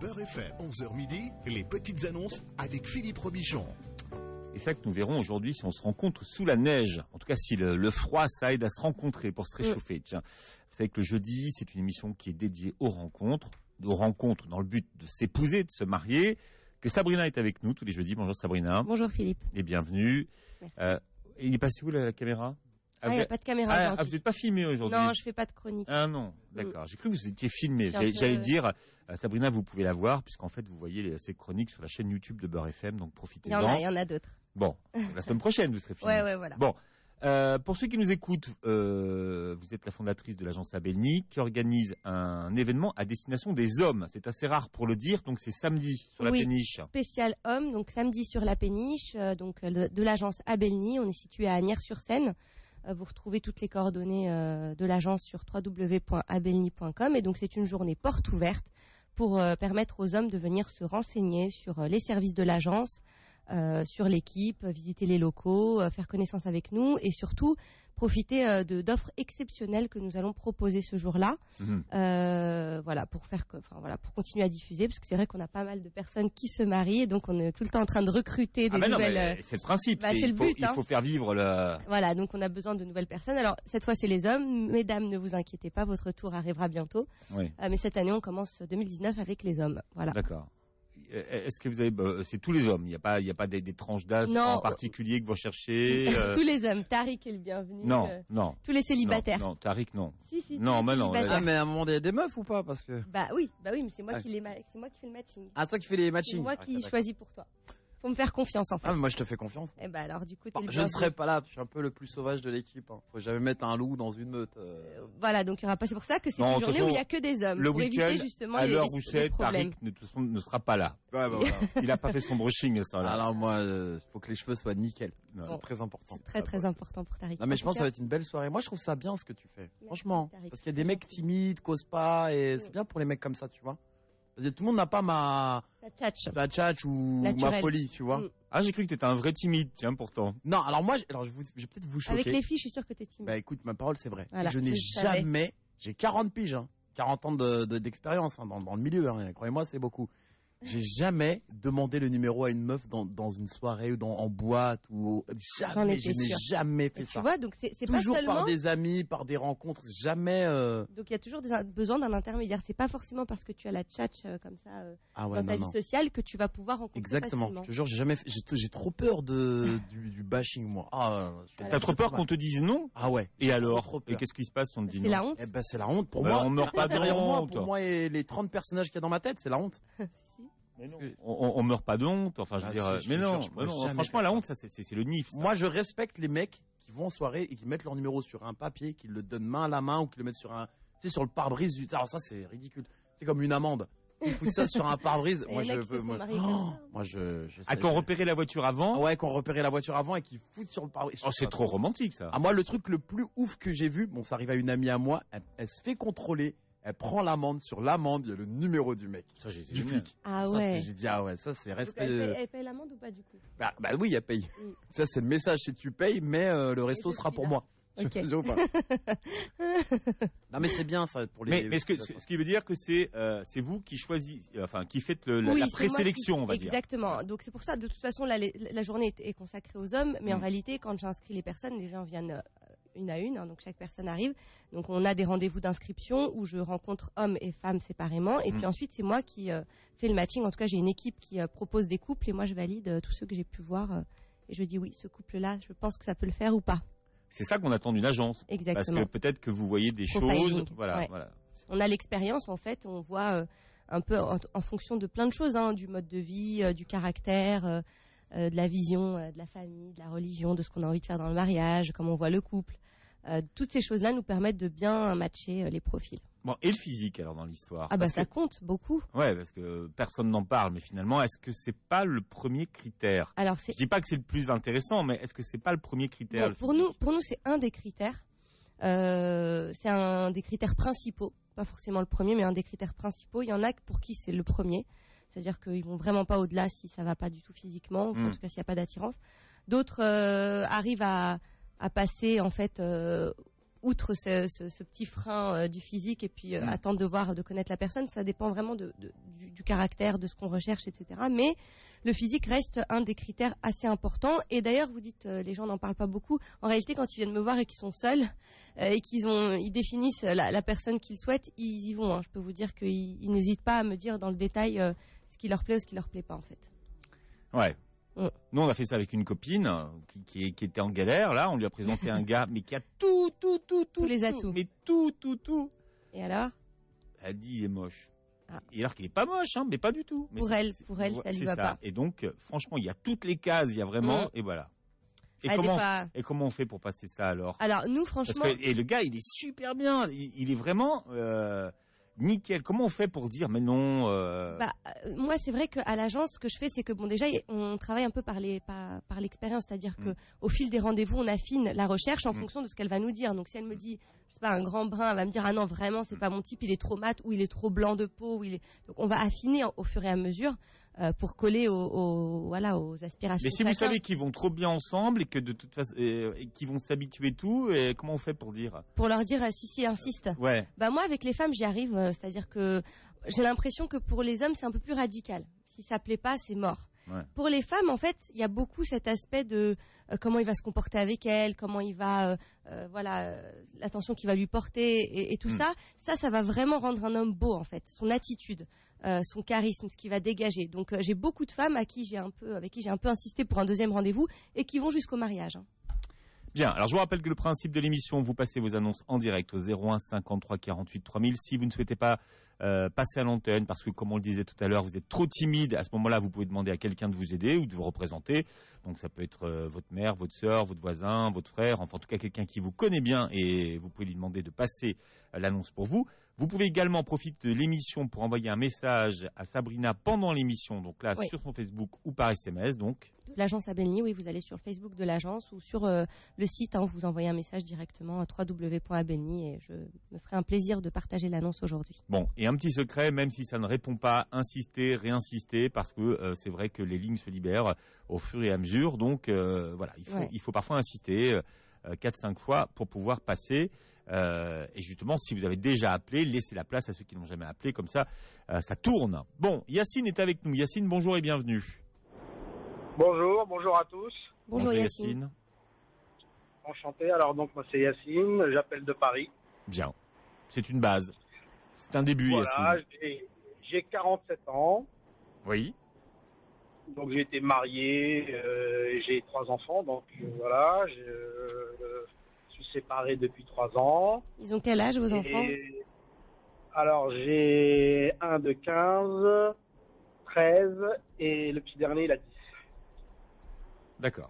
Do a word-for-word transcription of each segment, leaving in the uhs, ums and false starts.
Beurre F M. onze heures midi, les petites annonces avec Philippe Robichon. Et c'est ça que nous verrons aujourd'hui si on se rencontre sous la neige. En tout cas, si le, le froid, ça aide à se rencontrer pour se réchauffer. Tiens, vous savez que le jeudi, c'est une émission qui est dédiée aux rencontres, aux rencontres dans le but de s'épouser, de se marier. Que Sabrina est avec nous tous les jeudis. Bonjour Sabrina. Bonjour Philippe. Et bienvenue. Euh, il est passé où la, la caméra? Ah, il n'y a pas de caméra ah, aujourd'hui. Ah, vous n'êtes pas filmé aujourd'hui? Non, je fais pas de chronique. Ah non, d'accord. Mm. J'ai cru que vous étiez filmé. J'allais, peu... j'allais dire, euh, Sabrina, vous pouvez la voir, puisqu'en fait, vous voyez les, ces chroniques sur la chaîne YouTube de Beurre F M, donc profitez-en. Il y en a, il y en a d'autres. Bon, la semaine prochaine, vous serez filmé. Ouais, ouais, voilà. Bon, euh, pour ceux qui nous écoutent, euh, vous êtes la fondatrice de l'agence Abelny, qui organise un événement à destination des hommes. C'est assez rare pour le dire, donc c'est samedi sur la oui, péniche. Spécial homme, donc samedi sur la péniche, euh, donc de, de l'agence Abelny. On est situé à Agnières-sur-Seine. Euh, vous retrouvez toutes les coordonnées euh, de l'agence sur w w w point abelny point com. Et donc c'est une journée porte ouverte pour euh, permettre aux hommes de venir se renseigner sur euh, les services de l'agence, Euh, sur l'équipe, visiter les locaux, euh, faire connaissance avec nous et surtout profiter euh, de d'offres exceptionnelles que nous allons proposer ce jour-là. Mmh. Euh, voilà pour faire, que, enfin voilà pour continuer à diffuser parce que c'est vrai qu'on a pas mal de personnes qui se marient et donc on est tout le temps en train de recruter des ah ben nouvelles. Non, mais c'est le principe. Bah, c'est il le faut, but. Il hein. faut faire vivre le. Voilà donc on a besoin de nouvelles personnes. Alors cette fois c'est les hommes, mesdames ne vous inquiétez pas, votre tour arrivera bientôt. Oui. Euh, mais cette année on commence deux mille dix-neuf avec les hommes. Voilà. D'accord. Est-ce que vous avez, bah, c'est tous les hommes. Il n'y a pas, il y a pas des, des tranches d'âge en particulier que vous recherchez. Euh... tous les hommes. Tariq est le bienvenu. Non, euh, non. Tous les célibataires. Non, non Tariq non. Si, si. Non, mais non. Ah, mais à un moment, il y a des meufs ou pas, parce que. Bah oui, bah oui, mais c'est moi ah. qui les, ma... c'est moi qui fais le matching. Ah, toi qui fais les matchings. C'est moi ah, qui choisis pour toi. Faut me faire confiance en fait. Ah, mais moi je te fais confiance. Eh ben alors du coup, t'es bon, le je ne serai pas là. Je suis un peu le plus sauvage de l'équipe. Hein. Faut jamais mettre un loup dans une meute. Euh... Euh, voilà, donc il y aura pas. C'est pour ça que c'est non, une journée façon, où il y a que des hommes le pour éviter justement à les, l'heure les, où c'est, les problèmes. Tariq ne, de toute façon, ne sera pas là. Ouais, bah, voilà. Il a pas fait son brushing ça là. Alors moi, il euh, faut que les cheveux soient nickel. Non, bon, c'est très important. C'est très très ah, important pour Tariq. Non mais je pense que ça va être une belle soirée. Moi je trouve ça bien ce que tu fais. Merci, franchement, Tariq, parce qu'il y a des mecs timides, causent pas et c'est bien pour les mecs comme ça, tu vois. Parce que tout le monde n'a pas ma la tchatch, la tchatch ou naturel. Ma folie, tu vois. Mm. Ah, j'ai cru que t'étais un vrai timide, tiens, pourtant. Non, alors moi, alors je, vous, je vais peut-être vous choquer. Avec les filles, je suis sûr que t'es timide. Bah écoute, ma parole, c'est vrai. Voilà, je n'ai je jamais, j'ai quarante piges, hein, quarante ans de, de, d'expérience hein, dans, dans le milieu. Hein, croyez-moi, c'est beaucoup. J'ai jamais demandé le numéro à une meuf dans, dans une soirée ou dans, en boîte ou jamais. Je n'ai jamais fait et ça. Tu vois, donc c'est, c'est toujours pas seulement... par des amis, par des rencontres, jamais. Euh... Donc il y a toujours des, besoin d'un intermédiaire. C'est pas forcément parce que tu as la tchatch euh, comme ça euh, ah ouais, dans non, ta non. vie sociale que tu vas pouvoir rencontrer Exactement. facilement. Je te jure, j'ai jamais, fait, j'ai, j'ai trop peur de du, du bashing moi. Ah, t'as voilà, trop peur qu'on te dise non? Ah ouais. Et alors trop, trop Et qu'est-ce qui se passe si on te dit c'est non? C'est la honte. Eh ben c'est la honte pour bah, moi. On meurt pas de honte. Pour moi et les trente personnages qu'il y a dans ma tête, c'est la honte. Si. Mais non. On, on meurt pas de honte, enfin je veux ah, dire, si, mais non, jure, mais non franchement la honte ça c'est, c'est, c'est le nif. Ça. Moi je respecte les mecs qui vont en soirée et qui mettent leur numéro sur un papier, qui le donnent main à la main ou qui le mettent sur un, tu sais sur le pare-brise du, alors ça c'est ridicule, c'est comme une amende. Ils foutent ça sur un pare-brise. Moi je veux, moi, oh, moi je, je sais, ah, qu'on repérait la voiture avant. Ouais, qu'on repérait la voiture avant et qu'ils foutent sur le pare-brise. Oh c'est trop romantique ça. Ah moi le truc le plus ouf que j'ai vu, bon ça arrive à une amie à moi, elle, elle se fait contrôler. Elle prend l'amende, sur l'amende, il y a le numéro du mec. Ça, j'ai du flic. Ah ça, ouais. J'ai dit, ah ouais, ça, c'est respect. Donc elle, paye, elle paye l'amende ou pas, du coup? Bah, bah oui, elle paye. Mm. Ça, c'est le message, c'est tu payes, mais euh, le resto sera pour là. Moi. Ok. Non, mais c'est bien, ça, pour les. Mais, mais ce, que, ce, ce qui veut dire que c'est, euh, c'est vous qui choisissez, enfin, qui faites le, la, oui, la présélection, qui... on va dire. Exactement. Donc, c'est pour ça, de toute façon, la, la journée est, est consacrée aux hommes, mais mm. en réalité, quand j'inscris les personnes, les gens viennent une à une, hein, donc chaque personne arrive. Donc, on a des rendez-vous d'inscription où je rencontre hommes et femmes séparément, et mm. puis ensuite, c'est moi qui euh, fais le matching. En tout cas, j'ai une équipe qui euh, propose des couples, et moi, je valide euh, tous ceux que j'ai pu voir, euh, et je dis oui, ce couple-là, je pense que ça peut le faire ou pas. C'est ça qu'on attend d'une agence. Exactement. Parce que peut-être que vous voyez des Profiling. choses. Voilà, ouais. voilà. On a l'expérience, en fait. On voit euh, un peu en, en fonction de plein de choses, hein, du mode de vie, euh, du caractère, euh, euh, de la vision, euh, de la famille, de la religion, de ce qu'on a envie de faire dans le mariage, comment on voit le couple. Euh, toutes ces choses-là nous permettent de bien matcher euh, les profils. Bon, et le physique alors dans l'histoire. Ah bah parce ça que, compte beaucoup. Ouais, parce que personne n'en parle, mais finalement, est-ce que c'est pas le premier critère? Alors c'est. Je dis pas que c'est le plus intéressant, mais est-ce que c'est pas le premier critère? Bon, le pour nous, pour nous, c'est un des critères. Euh, c'est un des critères principaux, pas forcément le premier, mais un des critères principaux. Il y en a pour qui c'est le premier, c'est-à-dire qu'ils vont vraiment pas au-delà si ça va pas du tout physiquement, enfin, mmh. en tout cas s'il y a pas d'attirance. D'autres euh, arrivent à à passer en fait. Euh, outre ce, ce, ce petit frein euh, du physique et puis euh, mmh. attendre de voir, de connaître la personne, ça dépend vraiment de, de, du, du caractère, de ce qu'on recherche, et cetera. Mais le physique reste un des critères assez importants. Et d'ailleurs, vous dites, euh, les gens n'en parlent pas beaucoup. En réalité, quand ils viennent me voir et qu'ils sont seuls euh, et qu'ils ont, ils définissent la, la personne qu'ils souhaitent, ils y vont. Hein. Je peux vous dire qu'ils ils n'hésitent pas à me dire dans le détail euh, ce qui leur plaît ou ce qui leur plaît pas, en fait. Ouais. Mm. Nous, on a fait ça avec une copine qui, qui, qui était en galère. Là, on lui a présenté un gars, mais qui a tout, tout, tout, tout, tous les atouts. Mais tout, tout, tout. Et alors ? Elle a dit, il est moche. Ah. Et alors qu'il est pas moche, hein, mais pas du tout. Mais pour c'est, elle, c'est, pour elle, ça lui va ça. pas. Et donc, franchement, il y a toutes les cases, il y a vraiment, mm. et voilà. Et, ah, comment, fois... et comment on fait pour passer ça alors ? Alors, nous, franchement. Parce que, et le gars, il est super bien. Il, il est vraiment. Euh, Nickel. Comment on fait pour dire mais non euh... bah, euh, moi, c'est vrai qu'à l'agence, ce que je fais, c'est que bon, déjà, on travaille un peu par les par, par l'expérience, c'est-à-dire que mm. au fil des rendez-vous, on affine la recherche en mm. fonction de ce qu'elle va nous dire. Donc, si elle me dit, je sais pas, un grand brun, elle va me dire ah non, vraiment, c'est mm. pas mon type, il est trop mat ou il est trop blanc de peau, ou il est. Donc, on va affiner au fur et à mesure. Euh, pour coller aux, aux, voilà, aux aspirations. Mais si vous savez qu'ils vont trop bien ensemble et que de toute façon, euh, et qu'ils vont s'habituer tout, et comment on fait pour dire ? Pour leur dire euh, si si insiste. Euh, ouais. Bah moi avec les femmes j'y arrive, euh, c'est-à-dire que j'ai l'impression que pour les hommes c'est un peu plus radical. Si ça plaît pas c'est mort. Ouais. Pour les femmes en fait il y a beaucoup cet aspect de euh, comment il va se comporter avec elle, comment il va euh, euh, voilà euh, l'attention qu'il va lui porter et, et tout mmh. ça. Ça ça va vraiment rendre un homme beau en fait, son attitude. Euh, son charisme, ce qu'il va dégager. Donc euh, j'ai beaucoup de femmes à qui j'ai un peu, avec qui j'ai un peu insisté pour un deuxième rendez-vous et qui vont jusqu'au mariage. Hein. Bien, alors je vous rappelle que le principe de l'émission, vous passez vos annonces en direct au zéro un cinquante-trois quarante-huit trois mille. Si vous ne souhaitez pas euh, passer à l'antenne, parce que comme on le disait tout à l'heure, vous êtes trop timide, à ce moment-là, vous pouvez demander à quelqu'un de vous aider ou de vous représenter. Donc ça peut être euh, votre mère, votre sœur, votre voisin, votre frère, enfin en tout cas quelqu'un qui vous connaît bien et vous pouvez lui demander de passer euh, l'annonce pour vous. Vous pouvez également profiter de l'émission pour envoyer un message à Sabrina pendant l'émission, donc là oui. sur son Facebook ou par S M S. Donc. De l'agence Abelny, oui, vous allez sur le Facebook de l'agence ou sur euh, le site, hein, vous envoyez un message directement à w w w point abelny et je me ferai un plaisir de partager l'annonce aujourd'hui. Bon, et un petit secret, même si ça ne répond pas, insistez, réinsistez, parce que euh, c'est vrai que les lignes se libèrent au fur et à mesure, donc euh, voilà, il faut, ouais. il faut parfois insister euh, quatre cinq fois pour pouvoir passer. Euh, et justement, si vous avez déjà appelé, laissez la place à ceux qui n'ont jamais appelé, comme ça, euh, ça tourne. Bon, Yacine est avec nous. Yacine, bonjour et bienvenue. Bonjour, bonjour à tous. Bonjour, bonjour Yacine. Yacine. Enchanté. Alors donc moi c'est Yacine, j'appelle de Paris. Bien. C'est une base. C'est un début, voilà, Yacine. J'ai, j'ai quarante-sept ans. Oui. Donc j'ai été marié, euh, j'ai trois enfants, donc euh, voilà. Je euh, suis séparé depuis trois ans. Ils ont quel âge vos et, enfants ? Alors j'ai un de quinze, treize et le petit dernier il a dix. D'accord.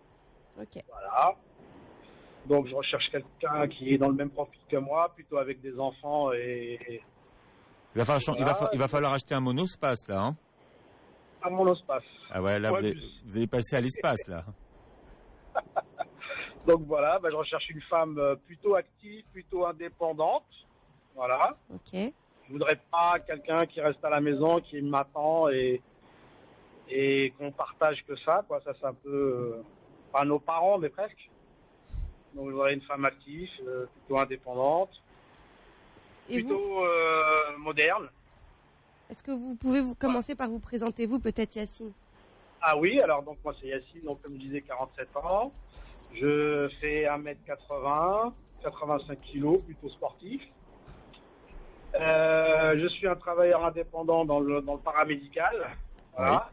Ok. Voilà. Donc je recherche quelqu'un qui est dans le même profil que moi, plutôt avec des enfants et. Il va falloir, voilà. il va, fa- il va falloir acheter un monospace là. Hein un monospace. Ah ouais, là, ouais, vous, allez, vous allez passer à l'espace, là. Donc voilà, bah, je recherche une femme plutôt active, plutôt indépendante. Voilà. Ok. Je voudrais pas quelqu'un qui reste à la maison, qui m'attend et, et qu'on partage que ça, quoi. Ça, c'est un peu, euh, pas nos parents, mais presque. Donc je voudrais une femme active, euh, plutôt indépendante, et plutôt euh, moderne. Est-ce que vous pouvez vous commencer par vous présenter, vous, peut-être Yacine ? Ah oui, alors donc moi c'est Yacine, donc comme je disais, quarante-sept ans. Je fais un mètre quatre-vingts, quatre-vingt-cinq kilos, plutôt sportif. Euh, je suis un travailleur indépendant dans le, dans le paramédical. Voilà.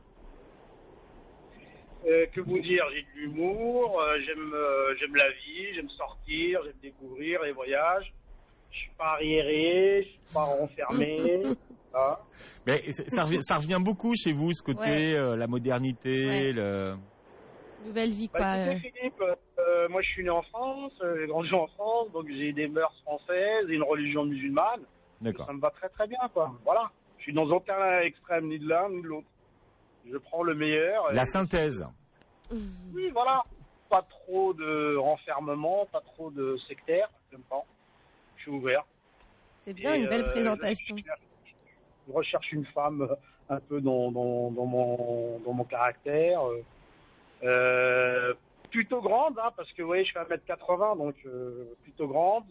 Oui. Euh, que vous dire, j'ai de l'humour, euh, j'aime, euh, j'aime la vie, j'aime sortir, j'aime découvrir les voyages. Je suis pas arriéré, je suis pas renfermé. Ah. Mais ça revient, ça revient beaucoup chez vous, ce côté, ouais. euh, la modernité, ouais. le... Nouvelle vie, quoi. Bah, écoutez, Philippe, euh, moi je suis né en France, euh, j'ai grandi en France, donc j'ai des mœurs françaises et une religion musulmane. D'accord. Ça me va très très bien, quoi. Voilà. Je suis dans aucun extrême, ni de l'un ni de l'autre. Je prends le meilleur. La synthèse. Oui, voilà. Pas trop de renfermement, pas trop de sectaire, j'aime pas. Je suis ouvert. C'est bien, et une belle euh, présentation. Je recherche une femme un peu dans, dans, dans, mon, dans mon caractère, euh, plutôt grande, hein, parce que vous voyez, je fais un mètre quatre-vingts, donc euh, plutôt grande.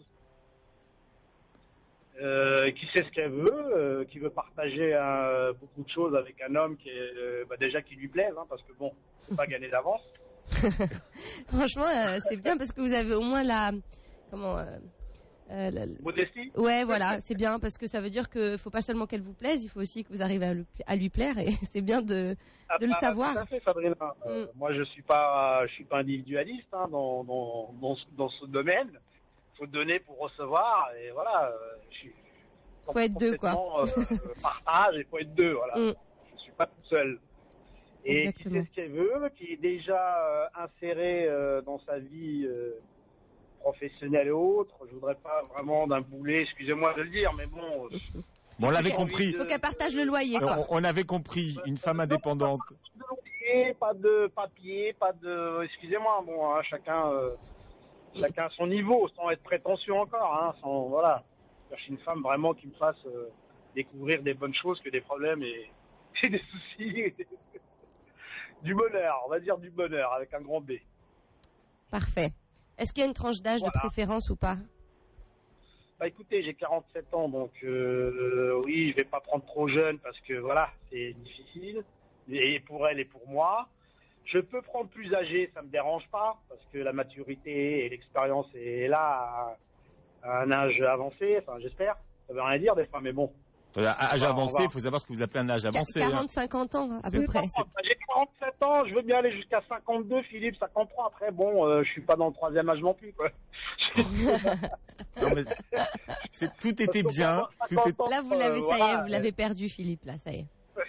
Euh, qui sait ce qu'elle veut, euh, qui veut partager euh, beaucoup de choses avec un homme qui est euh, bah, déjà qui lui plaise, hein, parce que bon, faut pas gagner d'avance. Franchement, euh, c'est bien parce que vous avez au moins la comment euh, euh, la, modestie. Ouais, voilà, c'est bien parce que ça veut dire que faut pas seulement qu'elle vous plaise, il faut aussi que vous arrivez à, le, à lui plaire et c'est bien de ah, de bah, le savoir. Tout à fait, Sabrina. Euh, mm. Moi, je suis pas, je suis pas individualiste hein, dans, dans dans dans ce domaine. Faut donner pour recevoir et voilà. Euh, je suis faut être deux quoi. Euh, partage et faut être deux voilà. Mm. Je suis pas tout seul. Et Exactement. Qui sait ce qu'elle veut, qui est déjà euh, insérée euh, dans sa vie euh, professionnelle et autre. Je voudrais pas vraiment d'un boulet, excusez-moi de le dire, mais bon. Euh, bon, on l'avait compris. Il faut qu'elle partage le loyer. Quoi. On, on avait compris, une femme indépendante. Pas de loyer, pas de papier, pas de. Excusez-moi, bon, hein, chacun. Euh, Chacun à son niveau, sans être prétentieux encore, hein, sans, voilà. Je cherche une femme vraiment qui me fasse euh, découvrir des bonnes choses que des problèmes et, et des soucis. Et des... du bonheur, on va dire du bonheur, avec un grand B. Parfait. Est-ce qu'il y a une tranche d'âge voilà. de préférence ou pas? Bah écoutez, j'ai quarante-sept ans, donc euh, oui, je vais pas prendre trop jeune parce que voilà, c'est difficile, et pour elle et pour moi. Je peux prendre plus âgé, ça me dérange pas, parce que la maturité et l'expérience est là à, à un âge avancé, enfin j'espère. Ça veut rien dire des fois, mais bon. Âge enfin, avancé, il faut savoir ce que vous appelez un âge avancé. quarante cinquante ans, à peu près. J'ai quarante-sept ans, je veux bien aller jusqu'à cinquante-deux, Philippe, cinquante-trois. Après, bon, euh, je suis pas dans le troisième âge non plus, quoi. Non, mais c'est, tout était bien. Tout est... Là, vous l'avez, euh, ça voilà. y est, vous l'avez perdu, Philippe, là, ça y est.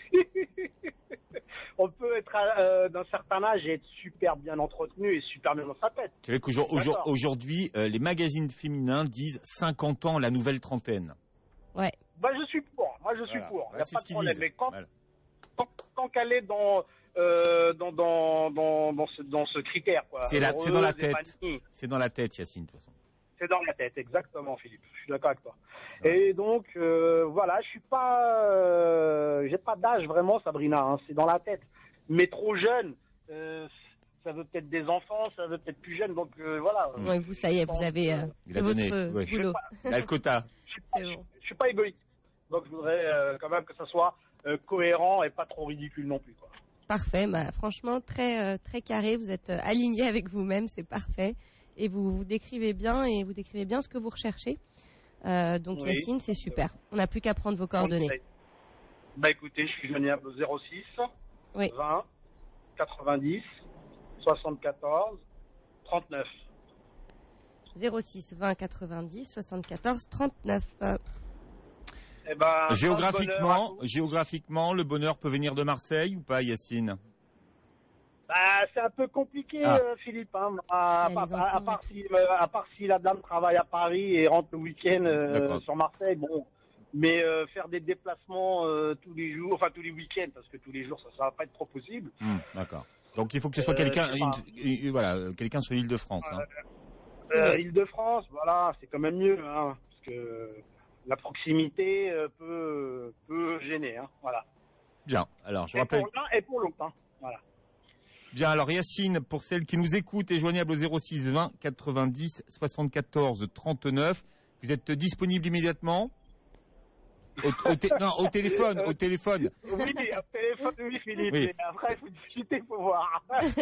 On peut être euh, d'un certain âge et être super bien entretenu et super bien dans sa tête. C'est vrai qu'aujourd'hui, euh, les magazines féminins disent cinquante ans, la nouvelle trentaine. Ouais. Bah, je suis pour. Moi, je suis voilà. pour. Il ouais, n'y a pas de problème. Disent. Mais quand, voilà. quand, quand qu'elle est dans, euh, dans, dans, dans, dans, ce, dans ce critère, quoi. C'est, la, c'est dans la tête. C'est dans la tête, Yacine, de toute façon. C'est dans la tête, exactement, Philippe. Je suis d'accord avec toi. Ouais. Et donc, euh, voilà, je suis pas, euh, j'ai pas d'âge vraiment, Sabrina. Hein, c'est dans la tête. Mais trop jeune, euh, ça veut peut-être des enfants, ça veut peut-être plus jeune. Donc euh, voilà. Ouais, vous, ça y est, vous avez euh, fait votre ouais. boulot. Il a le quota. Je ne bon. suis pas égoïste. Donc je voudrais euh, quand même que ça soit euh, cohérent et pas trop ridicule non plus, quoi. Parfait. Bah, franchement, très euh, très carré. Vous êtes euh, aligné avec vous-même, c'est parfait. Et vous vous décrivez bien et vous décrivez bien ce que vous recherchez. Euh, donc oui. Yacine, c'est super. On n'a plus qu'à prendre vos coordonnées. Okay. Bah écoutez, je suis joignable au zéro six oui. vingt quatre-vingt-dix soixante-quatorze trente-neuf. zéro six vingt quatre-vingt-dix soixante-quatorze trente-neuf. Eh ben, géographiquement, géographiquement, le bonheur peut venir de Marseille ou pas, Yacine? Bah, c'est un peu compliqué, ah. euh, Philippe. Hein. À, à, à, à, part si, euh, à part si la dame travaille à Paris et rentre le week-end euh, sur Marseille, bon. Mais euh, faire des déplacements euh, tous les jours, enfin tous les week-ends, parce que tous les jours, ça ne va pas être trop possible. Mmh, d'accord. Donc il faut que ce soit euh, quelqu'un, une, une, voilà, quelqu'un sur l'île de France. Hein. Euh, île de France, voilà, c'est quand même mieux, hein, parce que la proximité euh, peut, peut gêner, hein, voilà. Bien. Alors je et rappelle. Pour l'un et pour l'autre, hein, voilà. Bien, alors Yacine, pour celles qui nous écoutent, est joignable au zéro six vingt quatre-vingt-dix soixante-quatorze trente-neuf. Vous êtes disponible immédiatement? Au, au, té- non, au téléphone, au téléphone. Oui, au téléphone, oui, Philippe. Oui. Et après, il faut discuter, il faut voir.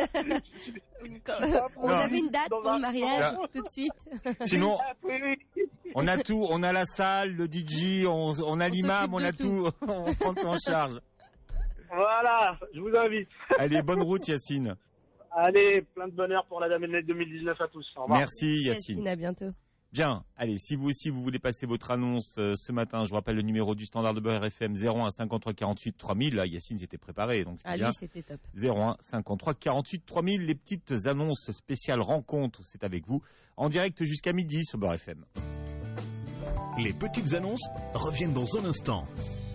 Vous avez une date pour le mariage, tout de suite? Sinon, on a tout. On a la salle, le D J, on, on a on l'imam, on a tout. tout. On prend tout en charge. Voilà, je vous invite. Allez, bonne route, Yacine. Allez, plein de bonheur pour la dame deux mille dix-neuf à tous. Au revoir. Merci, Yacine. Yacine, à bientôt. Bien, allez, si vous aussi vous voulez passer votre annonce euh, ce matin, je vous rappelle le numéro du standard de Beurre F M zéro un cinquante-trois quarante-huit trois mille. Là, Yacine s'était préparé, donc ah, bien. lui, c'était top. zéro un cinquante-trois quarante-huit trois mille. Les petites annonces spéciales rencontres, c'est avec vous, en direct jusqu'à midi sur Beurre F M. Les petites annonces reviennent dans un instant.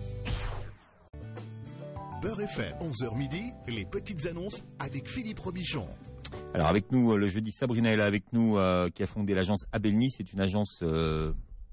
Beurre F M, onze heures midi, les petites annonces avec Philippe Robichon. Alors avec nous, le jeudi, Sabrina est là avec nous, euh, qui a fondé l'agence Abelny. C'est une agence euh,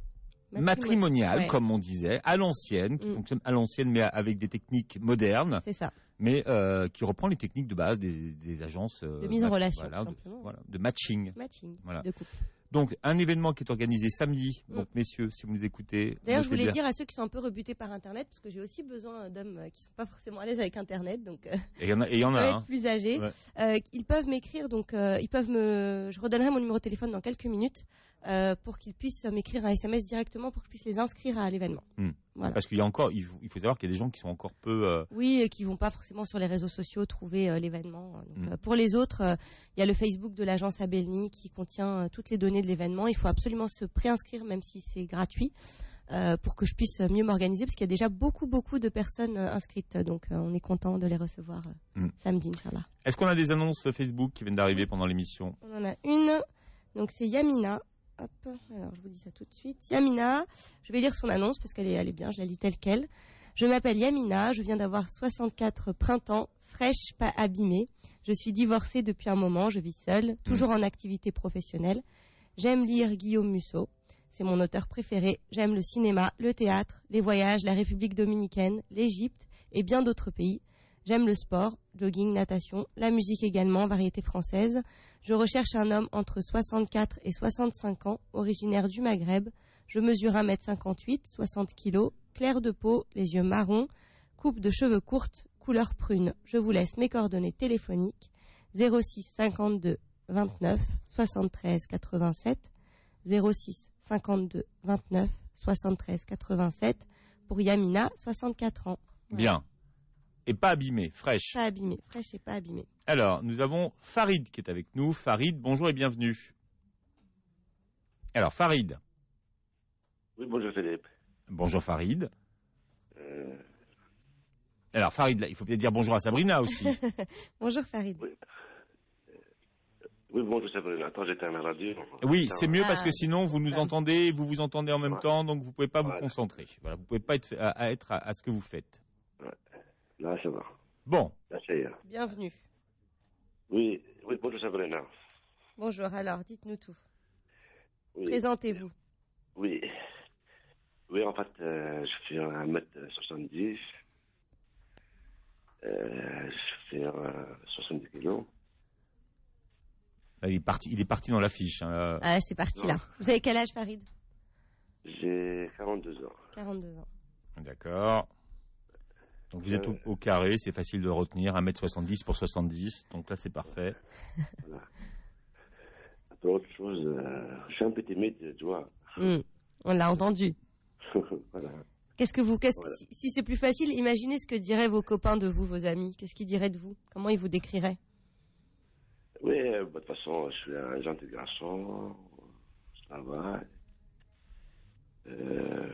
matrimonial, ouais. comme on disait, à l'ancienne, qui mm. fonctionne à l'ancienne, mais avec des techniques modernes. C'est ça. Mais euh, qui reprend les techniques de base des, des agences euh, de mise en relation, voilà, tout de, simplement. Voilà, de matching. Matching, voilà. de couple. Donc, un événement qui est organisé samedi. Mm. Donc, messieurs, si vous nous écoutez. D'ailleurs, je voulais bien. dire à ceux qui sont un peu rebutés par Internet, parce que j'ai aussi besoin d'hommes qui ne sont pas forcément à l'aise avec Internet, donc. Euh, et il y en a, et il y en a. Hein. Être plus âgés. Ouais. Euh, ils peuvent m'écrire, donc euh, ils peuvent me. Je redonnerai mon numéro de téléphone dans quelques minutes euh, pour qu'ils puissent m'écrire un S M S directement pour que je puisse les inscrire à l'événement. Mm. Voilà. Parce qu'il y a encore, il faut, il faut savoir qu'il y a des gens qui sont encore peu. Euh... Oui, et qui vont pas forcément sur les réseaux sociaux trouver euh, l'événement. Donc, mm. euh, pour les autres, euh, il y a le Facebook de l'agence Abelny qui contient euh, toutes les données de l'événement. Il faut absolument se préinscrire, même si c'est gratuit, euh, pour que je puisse mieux m'organiser, parce qu'il y a déjà beaucoup, beaucoup de personnes euh, inscrites. Donc, euh, on est content de les recevoir euh, mm. samedi, Inch'Allah. Est-ce qu'on a des annonces Facebook qui viennent d'arriver pendant l'émission ? On en a une. Donc, c'est Yamina. Hop, alors je vous dis ça tout de suite. Yamina, je vais lire son annonce parce qu'elle est, elle est bien, je la lis telle quelle. Je m'appelle Yamina, je viens d'avoir soixante-quatre printemps, fraîche, pas abîmée. Je suis divorcée depuis un moment, je vis seule, toujours en activité professionnelle. J'aime lire Guillaume Musso, c'est mon auteur préféré. J'aime le cinéma, le théâtre, les voyages, la République dominicaine, l'Égypte et bien d'autres pays. J'aime le sport, jogging, natation, la musique également, variété française. Je recherche un homme entre soixante-quatre et soixante-cinq ans, originaire du Maghreb. Je mesure un mètre cinquante-huit, soixante kilos, clair de peau, les yeux marrons, coupe de cheveux courte, couleur prune. Je vous laisse mes coordonnées téléphoniques zéro six cinquante-deux vingt-neuf soixante-treize quatre-vingt-sept, zéro six cinquante-deux vingt-neuf soixante-treize quatre-vingt-sept pour Yamina, soixante-quatre ans. Voilà. Bien. Et pas abîmée, fraîche. Pas abîmée, fraîche et pas abîmée. Alors, nous avons Farid qui est avec nous. Farid, bonjour et bienvenue. Alors, Farid. Oui, bonjour Philippe. Bonjour Farid. Euh... Alors, Farid, là, il faut peut-être dire bonjour à Sabrina aussi. Bonjour Farid. Oui. Oui, bonjour Sabrina. Attends, j'éteins la radio. Oui, c'est mieux ah, parce que sinon, vous nous ça. entendez, vous vous entendez en même ouais. temps, donc vous ne pouvez pas voilà. vous concentrer. Voilà, vous ne pouvez pas être à, à, être à, à ce que vous faites. Ouais. Là, ça va. Bon. Là, ça y est. Bienvenue. Oui, oui, bonjour Sabrina. Bonjour, alors, dites-nous tout. Oui. Présentez-vous. Oui. Oui, en fait, euh, je fais un mètre soixante-dix. Euh, je fais euh, soixante-dix kilos. Il est parti, il est parti dans l'affiche. Hein. Ah, c'est parti non. là. Vous avez quel âge, Farid ? J'ai quarante-deux ans. quarante-deux ans. D'accord. Donc vous êtes au, au carré, c'est facile de retenir, un mètre soixante-dix pour soixante-dix, donc là c'est parfait. Voilà. Après autre chose, euh, je suis un peu timide, tu vois. Mmh, on l'a entendu. Voilà. Qu'est-ce que vous, qu'est-ce voilà. que, si, si c'est plus facile, imaginez ce que diraient vos copains de vous, vos amis. Qu'est-ce qu'ils diraient de vous ? Comment ils vous décriraient ? Oui, bah, de toute façon, je suis un gentil garçon, je travaille. Euh...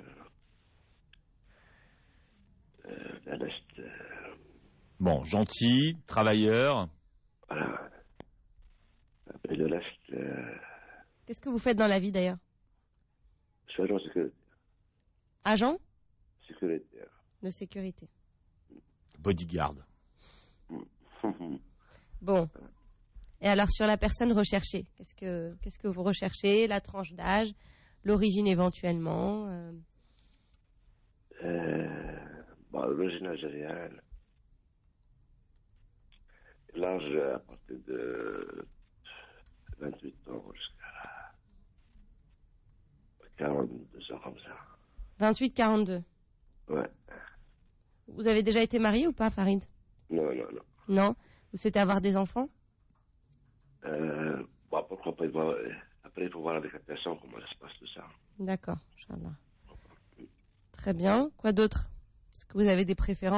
Euh, l'Est, euh... Bon, gentil, travailleur. Voilà. Après de l'Est. Euh... Qu'est-ce que vous faites dans la vie d'ailleurs ? Je suis agent sécuritaire. Agent ? Sécuritaire. De sécurité. Bodyguard. Bon. Et alors sur la personne recherchée, qu'est-ce que qu'est-ce que vous recherchez ? La tranche d'âge, l'origine éventuellement euh... Euh... Bah, l'origine algérienne. L'âge à partir de vingt-huit ans jusqu'à quarante-deux ans comme ça. vingt-huit quarante-deux. Ouais. Vous avez déjà été marié ou pas, Farid ? Non, non, non. Non ? Vous souhaitez avoir des enfants ? euh, bah, pourquoi pas. Après, il faut voir avec la personne comment ça se passe tout ça. D'accord, Inch'Allah. Très bien. Quoi d'autre ? Est-ce que vous avez des préférences ?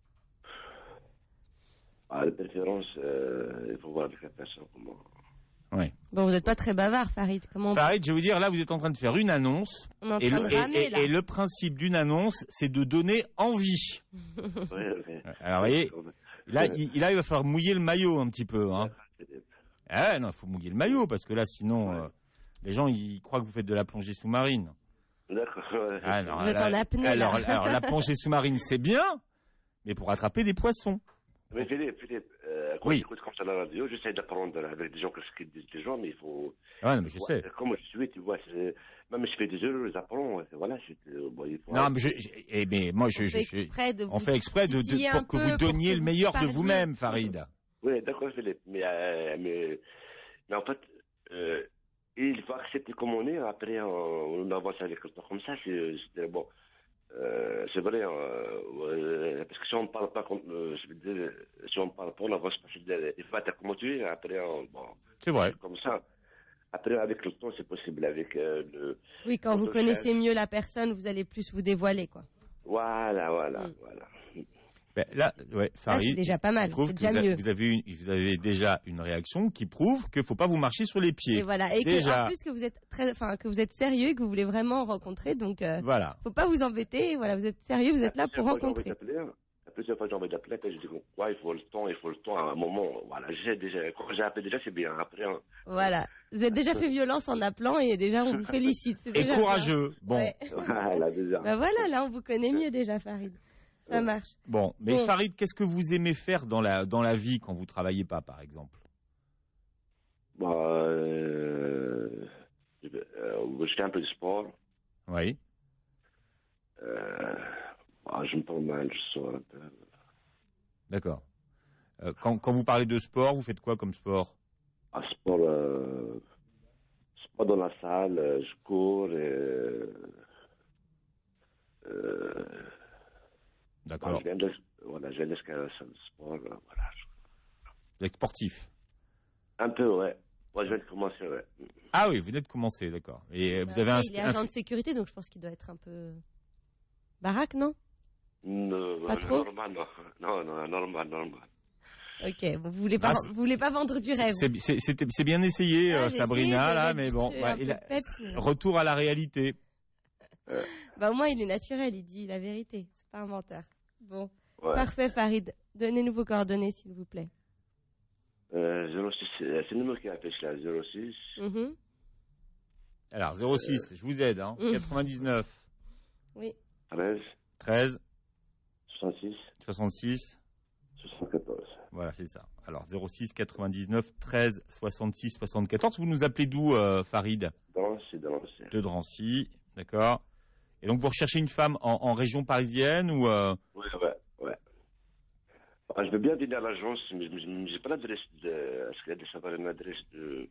Ah, les préférences, euh, il faut voir avec la personne comment... Oui. Bon, vous n'êtes pas très bavard, Farid. Comment Farid, je vais vous dire, là, vous êtes en train de faire une annonce. On est en et, train le, de ramer, et, là. et le principe d'une annonce, c'est de donner envie. Oui, oui. Alors, vous voyez, là, il, là, il va falloir mouiller le maillot un petit peu. Hein. Ah ouais, non, il faut mouiller le maillot, parce que là, sinon, ouais. euh, les gens, ils croient que vous faites de la plongée sous-marine. D'accord. Ouais. Ah, alors, vous êtes en apnée, alors, là. alors, la plongée sous-marine, c'est bien, mais pour attraper des poissons. Mais Philippe, Philippe, euh, quand Oui. j'écoute comme ça la radio, j'essaie d'apprendre avec des gens que ce qu'ils disent des gens, mais il faut. Ouais, non, mais je Ouais, sais. Comme je suis, tu vois, c'est- même si je fais des erreurs, je les apprends. Voilà, c'est, euh, bon, il faut Non, mais je, je- eh, mais moi, je, On je, fait je- exprès de on vous fait exprès de, de- titiller pour un que peu, vous pour donniez que le vous meilleur de parliez. vous-même, Farid. Oui, d'accord, Philippe. Mais, euh, mais, mais en fait, euh, il faut accepter comme on est. Après, on, on avance avec le temps comme ça. C'est, c'est bon. Euh, c'est vrai. Euh, ouais, parce que si on ne parle pas, comme, euh, je veux dire, si on ne parle pas, on avance pas. Il faut être comme tu es. Après, on, bon, C'est vrai. comme ça. Après, avec le temps, c'est possible. Avec euh, le. Oui, quand vous connaissez mieux la personne, vous allez plus vous dévoiler, quoi. Voilà, voilà, Mm. voilà. Ben, là, ouais, Farid, Là, c'est déjà pas mal, je trouve c'est que déjà vous, a- mieux. vous avez une, vous avez déjà une réaction qui prouve qu'il faut pas vous marcher sur les pieds. Et voilà. Et que, Déjà. en plus que vous êtes très, enfin, que vous êtes sérieux et que vous voulez vraiment rencontrer, donc, euh, Voilà. faut pas vous embêter. Voilà, vous êtes sérieux, vous êtes là pour Plusieurs fois, j'ai envie rencontrer. d'appeler. La plusieurs fois, j'ai envie d'appeler. Après, je dis, quoi, il faut le temps, il faut le temps à un moment. Voilà, j'ai déjà, quand j'ai appelé déjà, c'est bien. Après, hein, Voilà. Vous êtes déjà fait violence en appelant et déjà on vous félicite. C'est Et déjà courageux. Bon. bien. Ouais. voilà, déjà. Bah voilà, là on vous connaît mieux déjà, Farid. Ça marche. Bon. Mais Bon. Farid, qu'est-ce que vous aimez faire dans la, dans la vie quand vous travaillez pas, par exemple? Bah, euh, je, euh, je fais un peu de sport. Oui. Euh, bah, je me promène, je sors un peu. D'accord. Euh, quand, quand vous parlez de sport, vous faites quoi comme sport? Un sport, euh, sport dans la salle, euh, je cours et. Euh, D'accord. bah, je viens de, voilà, je viens de la salle de sport, euh, voilà. Vous êtes sportif. Un peu, ouais. Moi, je viens de commencer, ouais. Ah oui, vous venez de commencer, d'accord. Et euh, vous avez Bah, un, il est un- agent de sécurité, donc je pense qu'il doit être un peu baraque, non? Non, Pas trop normal, non. Non, non, normal, normal. Ok, bon, vous voulez pas, Ah, c'est- vous voulez pas vendre du rêve. c'est c'est- c'était- c'est bien essayé, Ah, euh, j'ai Sabrina, essayé de là, mettre mais du bon, truc, ouais, un peu il de a- peps, mais- retour à la réalité. Bah au moins il est naturel, il dit la vérité, c'est pas un menteur. Bon, Ouais. parfait Farid, donnez-nous vos coordonnées s'il vous plaît. Euh, zéro six, euh, c'est le numéro qui affiche là, zéro six, Mhm. Alors, zéro six, je vous aide, hein, Mm. quatre-vingt-dix-neuf, Oui. treize, treize, soixante-six, soixante-six, soixante-quatorze. voilà, c'est ça. Alors, zéro six, quatre-vingt-dix-neuf, treize, soixante-six, soixante-quatorze. Vous nous appelez d'où, euh, Farid? Drancy, Drancy. De Drancy, d'accord. Et donc, vous recherchez une femme en, en région parisienne ou... euh, Ouais, ouais, ouais. Ah, je veux bien venir à l'agence, mais je n'ai pas l'adresse de. Est-ce qu'il y a des savoir une adresse de.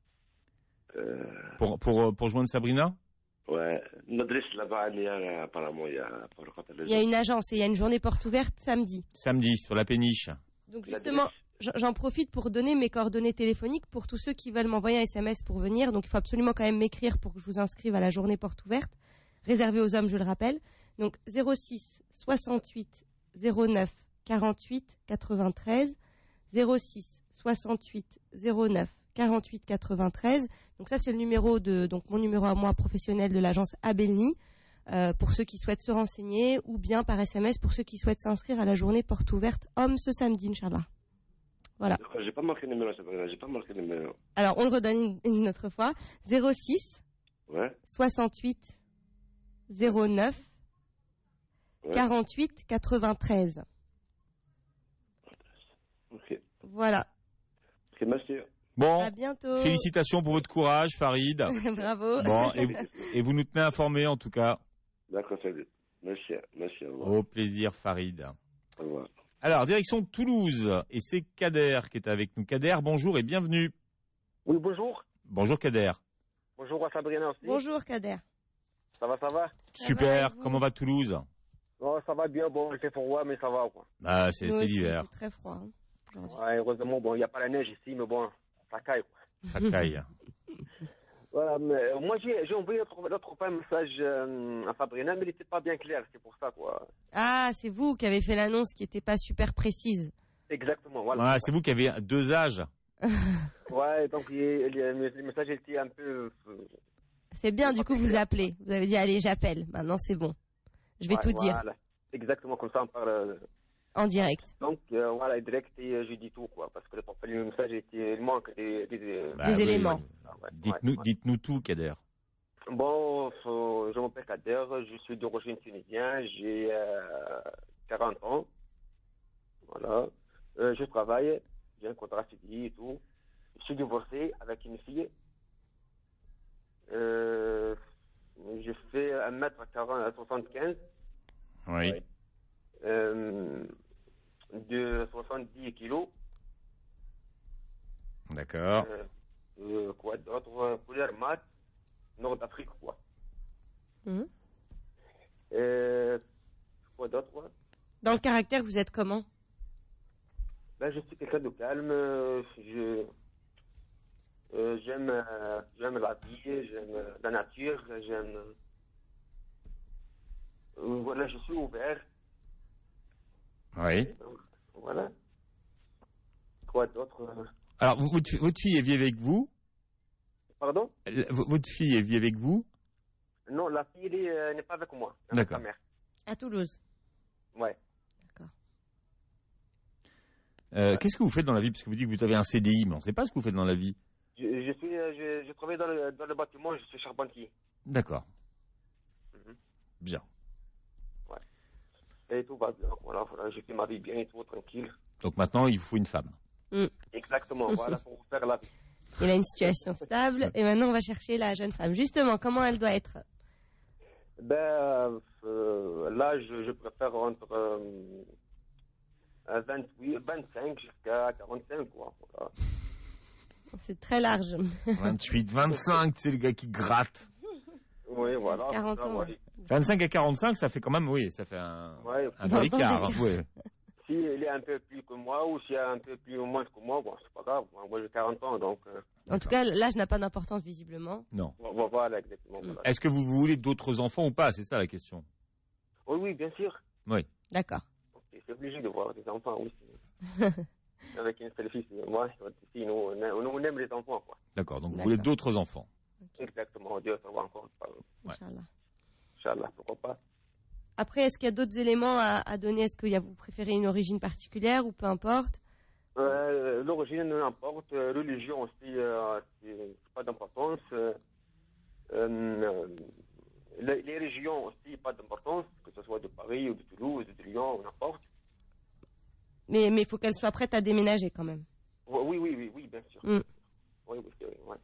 Euh, pour, pour, euh, pour joindre Sabrina? ouais, une adresse là-bas, il y a, apparemment, il y a. Pour Il y a une agence et il y a une journée porte ouverte samedi. Samedi, sur la péniche. Donc justement, j- j'en profite pour donner mes coordonnées téléphoniques pour tous ceux qui veulent m'envoyer un S M S pour venir. Donc il faut absolument quand même m'écrire pour que je vous inscrive à la journée porte ouverte, réservée aux hommes, je le rappelle. Donc zéro six soixante-huit zéro neuf quarante-huit quatre-vingt-treize, zéro six soixante-huit zéro neuf quarante-huit quatre-vingt-treize. Donc ça c'est le numéro de donc mon numéro à moi professionnel de l'agence Abelny. Euh, pour ceux qui souhaitent se renseigner, ou bien par S M S pour ceux qui souhaitent s'inscrire à la journée porte ouverte homme ce samedi, Inch'Allah. Voilà. J'ai pas marqué le numéro, Sabrina, j'ai pas marqué le numéro. Alors, on le redonne une, une autre fois. zéro six Ouais, soixante-huit zéro neuf ouais. quarante-huit quatre-vingt-treize. Ok. Voilà. Ok, merci. Bon, À bientôt. félicitations pour votre courage, Farid. Bravo. Bon, et, vous- et vous nous tenez informés, en tout cas. D'accord, salut. Merci, merci, au revoir. Au plaisir, Farid. Au revoir. Alors, direction Toulouse, et c'est Kader qui est avec nous. Kader, bonjour et bienvenue. Oui, bonjour. Bonjour Kader. Bonjour à Sabrina aussi. Bonjour, Kader. Ça va, ça va Ça Super, va, et vous comment va Toulouse? Oh, ça va bien, bon, il fait froid, mais ça va, quoi. Ah, c'est Nous c'est aussi, l'hiver, il fait très froid hein, aujourd'hui. Ouais, heureusement, bon, il n'y a pas la neige ici, mais bon, ça caille, quoi. ça caille. Voilà, mais euh, moi, j'ai j'ai envoyé l'autre l'autre fois un message euh, à Sabrina, mais il n'était pas bien clair, c'est pour ça, quoi. Ah, c'est vous qui avez fait l'annonce qui n'était pas super précise. Exactement, voilà. Ah, c'est vous qui avez deux âges. Ouais, donc il, il, le message était un peu... euh, C'est bien, du coup, vous appelez. Vous avez dit, allez, j'appelle. Maintenant, c'est bon. Je vais ouais, tout dire voilà. Exactement, comme ça, on parle... euh, en direct. Donc, euh, voilà, direct, et euh, je dis tout, quoi, parce que le, le message était... Il manque des... des, des- Bah Des oui, éléments. oui. Ah, ouais, Dites-nous ouais, ouais. dites-nous tout, Kader. Bon, euh, je m'appelle Kader, je suis d'origine tunisienne, j'ai euh, quarante ans. Voilà. Euh, je travaille. J'ai un contrat C D I et tout. Je suis divorcé avec une fille. Euh, je fais un mètre soixante-quinze. Oui. Euh, de soixante-dix kilos. D'accord. Euh, euh, quoi d'autre? Couleur mat, Nord d'Afrique, quoi. Mmh. Euh, quoi d'autre, quoi? Dans le caractère, vous êtes comment? Ben, je suis quelqu'un de calme. Je, euh, j'aime, euh, j'aime la vie, j'aime la nature, j'aime. Euh, voilà, je suis ouvert. Oui. Donc, voilà. Quoi d'autre? euh, Alors, vous- votre, votre fille, elle vit avec vous? Pardon? Elle- v- Votre fille, elle vit avec vous? Non, la fille elle est, euh, n'est pas avec moi. Avec D'accord. sa mère. À Toulouse. Ouais. D'accord. Euh, Qu'est-ce que vous faites dans la vie? Parce que vous dites que vous avez un C D I, mais on ne sait pas ce que vous faites dans la vie. Je, je suis, euh, je, je travaille dans le, dans le bâtiment, je suis charpentier. D'accord. Mhm. Bien. Et tout va bien. Voilà, voilà, je fais ma vie bien et tout, tranquille. Donc maintenant, il vous faut une femme. Exactement, voilà, pour faire la vie. Il a une situation stable et maintenant on va chercher la jeune femme. Justement, comment elle doit être? Ben, euh, là, je, je préfère entre euh, vingt-huit, vingt-cinq jusqu'à quarante-cinq, quoi. Voilà. C'est très large. vingt-huit, vingt-cinq, c'est le gars qui gratte. Oui, voilà. quarante ça, ans. ouais. vingt-cinq à quarante-cinq, ça fait quand même, oui, ça fait un, Ouais. un bel vingt ans écart. d'écart. Ouais. Si il est un peu plus que moi ou s'il est un peu plus ou moins que moi, bon, c'est pas grave. Moi, j'ai quarante ans, donc. Euh, En tout cas, l'âge n'a pas d'importance visiblement. Non. voilà, exactement. Voilà. Est-ce que vous voulez d'autres enfants ou pas? C'est ça la question. Oui, oui, bien sûr. Oui. D'accord. C'est c'est obligé de voir des enfants, oui. Avec une seule fille, c'est- moi, si, nous, on aime- nous, on aime les enfants, quoi. D'accord. Donc vous D'accord. voulez d'autres enfants. Exactement, Dieu, ça va encore. Ouais. Inch'Allah. Inch'Allah, pourquoi pas. Après, est-ce qu'il y a d'autres éléments à, à donner? Est-ce que y a, vous préférez une origine particulière ou peu importe? Euh, L'origine, n'importe. Euh, Religion aussi, euh, c'est c'est pas d'importance. Euh, euh, les, les régions aussi, pas d'importance, que ce soit de Paris ou de Toulouse, de Lyon, ou n'importe. Mais il faut qu'elle soit prête à déménager quand même. Oui, oui, oui, oui, bien sûr. Mm. Oui, oui, c'est vrai, ouais.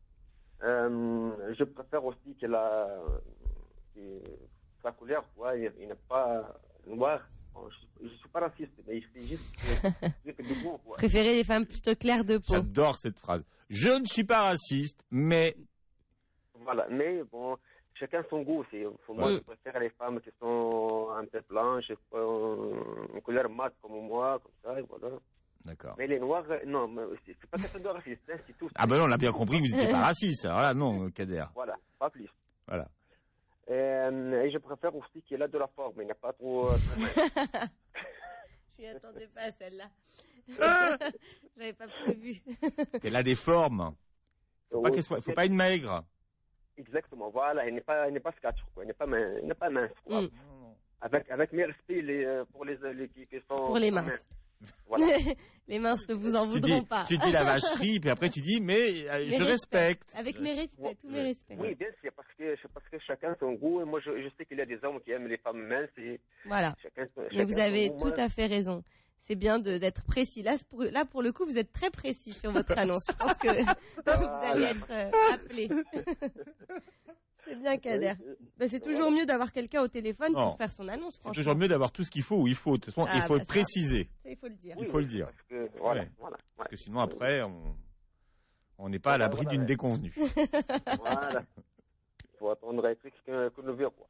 Euh, je préfère aussi qu'elle a euh, sa couleur, quoi, il, il n'est pas noir. Bon, je ne suis pas raciste, mais c'est juste, euh, juste du goût, quoi. Préférez les femmes plutôt claires de peau. J'adore cette phrase. Je ne suis pas raciste, mais Voilà, mais bon, chacun son goût. C'est, pour moi, Ouais. je préfère les femmes qui sont un peu blanches, en couleur mat comme moi, comme ça, et voilà. d'accord. Mais les noirs, euh, non, mais c'est, c'est pas question de racisme, hein, c'est tout. Ah ben non, on a bien compris que vous n'étiez pas raciste. Alors là, non, Kader. Voilà, pas plus. Voilà. Euh, et je préfère aussi qu'il a de la forme, il n'est pas trop... euh, très mince. Je m'y attendais pas à celle-là. J'avais pas prévu. Elle a des formes. Faut pas Oui, qu'elle soit, faut pas être maigre. Exactement, voilà, il n'est pas, il n'est pas scotch, quoi, il n'est pas mince, il n'est pas mince, quoi. Mm. Avec, avec mes respects les, euh, pour les, les qui, qui sont... Pour les minces. Voilà. Les minces ne vous en Tu voudront dis, pas. tu dis la vacherie, puis après tu dis, mais euh, Mes je respects. respecte. Avec mes respects, tous mes respects. Oui, bien sûr, parce que, parce que chacun son goût. Et moi, je, je sais qu'il y a des hommes qui aiment les femmes minces. Et Voilà. chacun, Mais chacun vous son avez goût. tout Moi, à fait raison. C'est bien de- d'être précis. Là, c'est pour, là, pour le coup, vous êtes très précis sur votre annonce. Je pense que vous allez être euh, appelé. C'est bien, Kader. Ben, c'est toujours mieux d'avoir quelqu'un au téléphone Non. pour faire son annonce, C'est franchement. toujours mieux d'avoir tout ce qu'il faut où il faut. De toute façon, Ah, il faut bah, ça. préciser. Ça, il faut le dire. Il faut le dire. Parce que, voilà, Ouais. voilà. Parce que sinon, après, on on n'est pas à l'abri Voilà, d'une ouais. déconvenue. Voilà. Il faut attendre à écrire que, que nous verrons, quoi.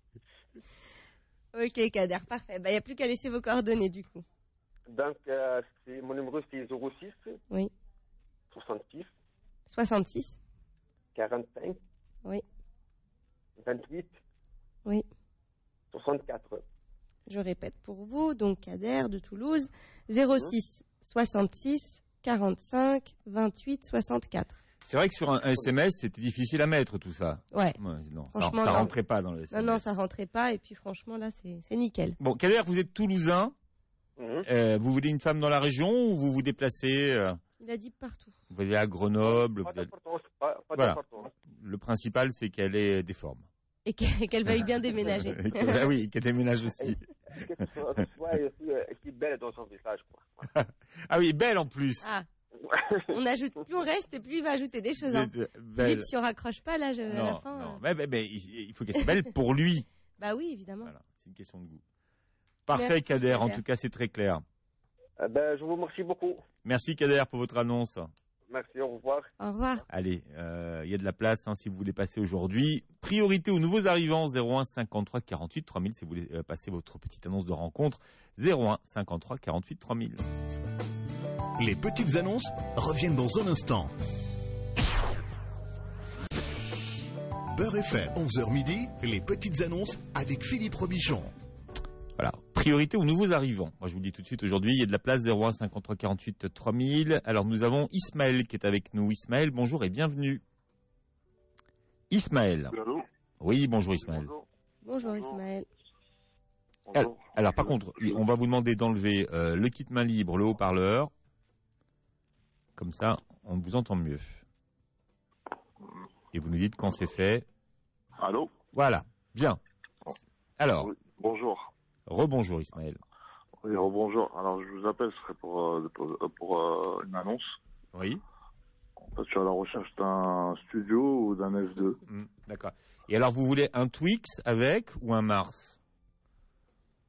Ok, Kader, parfait. Ben, il n'y a plus qu'à laisser vos coordonnées, du coup. Donc, euh, c'est, mon numéro, c'est zéro six, Oui. soixante-six, soixante-six. quarante-cinq, Oui. vingt-huit, Oui. soixante-quatre. Je répète pour vous, donc Kader de Toulouse, zéro six soixante-six quarante-cinq vingt-huit soixante-quatre. C'est vrai que sur un S M S, c'était difficile à mettre tout ça. Ouais. Ouais, non, ça, Franchement, ça non. rentrait pas dans le S M S. Non, non, ça rentrait pas. Et puis franchement, là, c'est c'est nickel. Bon, Kader, vous êtes toulousain. Mhm. Euh, vous voulez une femme dans la région ou vous vous déplacez euh, Il a dit partout. Vous allez à Grenoble. Pas vous allez- d'importance, pas, pas Voilà. d'importance. Le principal, c'est qu'elle ait des formes. Et que- qu'elle veuille bien déménager. Et qu'elle- ah oui, qu'elle déménage aussi. Que ce soit, que ce soit aussi, euh, aussi belle dans son visage, quoi. Voilà. Ah oui, belle en plus. Ah, On ajoute, plus on reste, et plus il va ajouter des choses. Hein. Philippe, si on raccroche pas, là, je, non, à la fin... Non, euh... mais, mais, mais il faut qu'elle soit belle pour lui. Bah oui, évidemment. Voilà, c'est une question de goût. Parfait, Merci, Kader, Kader. en tout cas, c'est très clair. Eh ben, je vous remercie beaucoup. Merci, Kader, pour votre annonce. Merci, au revoir. Au revoir. Allez, il euh, y a de la place hein, si vous voulez passer aujourd'hui. Priorité aux nouveaux arrivants, zéro un cinquante-trois quarante-huit trois mille, si vous voulez euh, passer votre petite annonce de rencontre, zéro un cinquante-trois quarante-huit trois mille. Les petites annonces reviennent dans un instant. Beurre F M, onze heures midi, les petites annonces avec Philippe Robichon. Voilà, priorité aux nouveaux arrivants. Moi, je vous le dis tout de suite, aujourd'hui, il y a de la place, zéro un cinquante-trois quarante-huit trois mille. Alors, nous avons Ismaël qui est avec nous. Ismaël, bonjour et bienvenue. Ismaël. Allô ? Oui, bonjour Ismaël. Bonjour. Bonjour Ismaël. Alors, alors, par contre, on va vous demander d'enlever euh, le kit main libre, le haut-parleur. Comme ça, on vous entend mieux. Et vous nous dites quand c'est fait. Allô ? Voilà, bien. Alors, Oui, bonjour. rebonjour Ismaël. Oui, bonjour. Alors, je vous appelle, ce serait pour, euh, pour, pour euh, une annonce. Oui. En fait, je suis à la recherche d'un studio ou d'un F deux. Mmh, d'accord. Et alors, vous voulez un Twix avec ou un Mars ? C'est-à-dire ?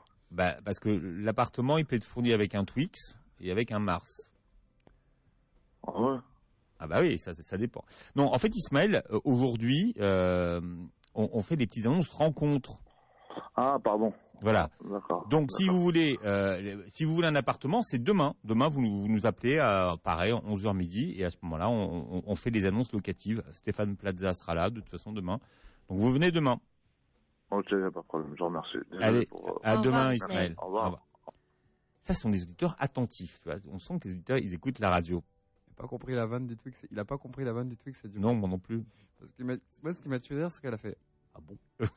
Bah, parce que l'appartement, il peut être fourni avec un Twix et avec un Mars. Ah ouais ? Ah bah oui, ça, ça dépend. Non, en fait, Ismaël, euh, aujourd'hui, euh, on, on fait des petites annonces rencontres. Ah, pardon. Voilà. D'accord. Donc, D'accord. si vous voulez, euh, si vous voulez un appartement, c'est demain. Demain, vous, nous- vous nous appelez à, pareil, onze heures midi, et à ce moment-là, on, on- on fait des annonces locatives. Stéphane Plaza sera là, de toute façon, demain. Donc, vous venez demain. Ok, y a pas de problème, je vous remercie. Désolé Allez, pour, euh, à Au demain, revoir, Ismaël. Ismaël. Au revoir. Ça, ce sont des auditeurs attentifs. Tu vois. On sent que les auditeurs, ils écoutent la radio. Il a pas compris la vanne du Twix. Il a pas compris la vanne du Twix. C'est du Non, moi non plus. Parce que m'a- moi, ce qui m'a tué rire, c'est qu'elle a fait. Ah bon.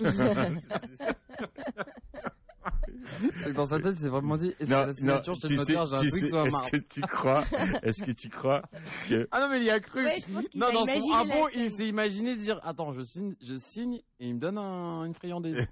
Et dans sa tête, il s'est vraiment dit. Est-ce que la signature chez le notaire, j'ai un tu Twix sais, ou un est-ce Mars. que tu crois, est-ce que tu crois que Ah non, mais il y a cru. Ouais, je pense qu'il Non, a dans son imaginé ah la bon, scène. il s'est imaginé dire attends, je signe, je signe et il me donne un- une friandise.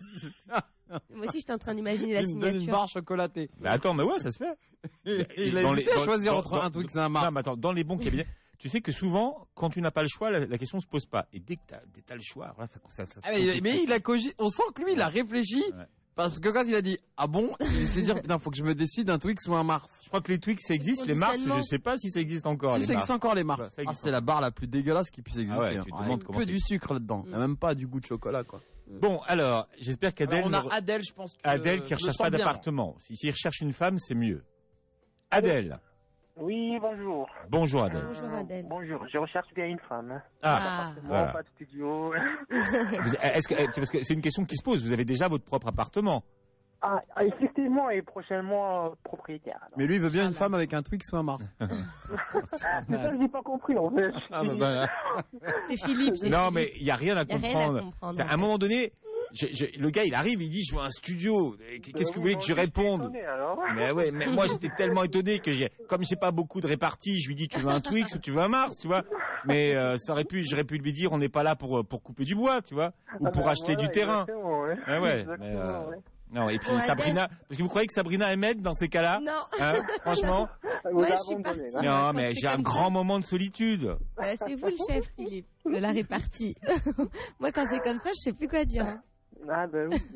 Moi aussi, j'étais en train d'imaginer la il me donne une signature. barre chocolatée. Bah attends, mais ouais, ça se fait. Et, et il a Dans hésité les- à dans- choisir dans- entre dans- un Twix et un Non, Mars. mais attends, dans les bons cabinets, tu sais que souvent, quand tu n'as pas le choix, la, la question se pose pas. Et dès que tu as le choix, voilà, ça, ça, ça se Ah, pose mais, tout de mais suite. il a cogité. On sent que lui, il a réfléchi. Ouais. Parce que quand il a dit ah bon, il s'est dit putain, faut que je me décide un Twix ou un Mars. Je crois que les Twix, ça existe. Les Mars, Conditionnement. je sais pas si ça existe encore. Si, les ça Mars. existe encore les Mars. Bah, ça Ah, existe c'est la barre la plus dégueulasse qui puisse exister. Ah ouais, hein. tu te Ah, demandes que comment c'est- du sucre là-dedans. Il n'y a même pas du goût de chocolat quoi. Bon, alors, j'espère qu'Adèle... Alors, on a ne- Adèle, je pense que Adèle qui je ne le recherche sens pas bien. d'appartement. Si- S'il recherche une femme, c'est mieux. Adèle. Oui, bonjour. Bonjour Adèle. Bonjour, Adèle. Bonjour, je recherche bien une femme. Ah, Ah. voilà. Pas de studio. Vous- est-ce que, parce que c'est une question qui se pose. Vous avez déjà votre propre appartement. Ah, effectivement, et prochainement euh, propriétaire. alors. Mais lui, il veut bien une femme avec un Twix ou un Mars. C'est ça que j'ai pas compris, en fait. Ah, bah, bah, C'est Philippe. c'est Non, Philippe. mais il n'y a rien à Il y a rien à comprendre. comprendre. C'est à un moment donné, je- je- le gars, il arrive, il dit, je veux un studio. Qu'est-ce que vous voulez que je réponde? Mais ouais, mais moi, j'étais tellement étonné que j'ai, comme j'ai pas beaucoup de réparties, je lui dis, tu veux un Twix ou tu veux un Mars, tu vois? Mais euh, ça aurait pu, j'aurais pu lui dire, on n'est pas là pour pour couper du bois, tu vois, ou Ah pour bah acheter voilà, du terrain. exactement, ouais. Ah ouais, Exactement, mais euh, ouais. non. Et puis Bon, Sabrina, parce que vous croyez que Sabrina elle m'aide dans ces cas-là? Non. Hein, franchement? Vous Moi, l'avez je suis abandonné, partie. là. Non, Quand mais c'est j'ai un comme grand moment de solitude. Bah, c'est vous le chef, Philippe, de la répartie. Moi, quand c'est comme ça, je sais plus quoi dire. hein. Ah, bah oui.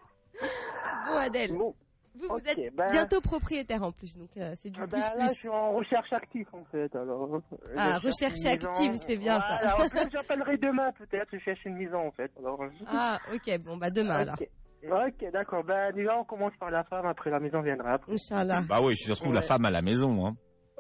Bon, Adèle, Bon, vous, vous ok, êtes bah- bientôt propriétaire en plus, donc euh, c'est du ah plus bah, là, je plus. suis en recherche active, en fait, alors. euh, Ah, je cherche recherche une maison. active, c'est bien, ça. Voilà, en plus, j'appellerai demain, peut-être, je cherche une maison, en fait. Alors, euh, Ah, ok, bon, bah demain alors. ok. Ok, d'accord. Bah, déjà, on commence par la femme, après la maison viendra. Après. Inch'Allah. Bah oui, si ça se trouve la Ouais. femme à la maison. Hein.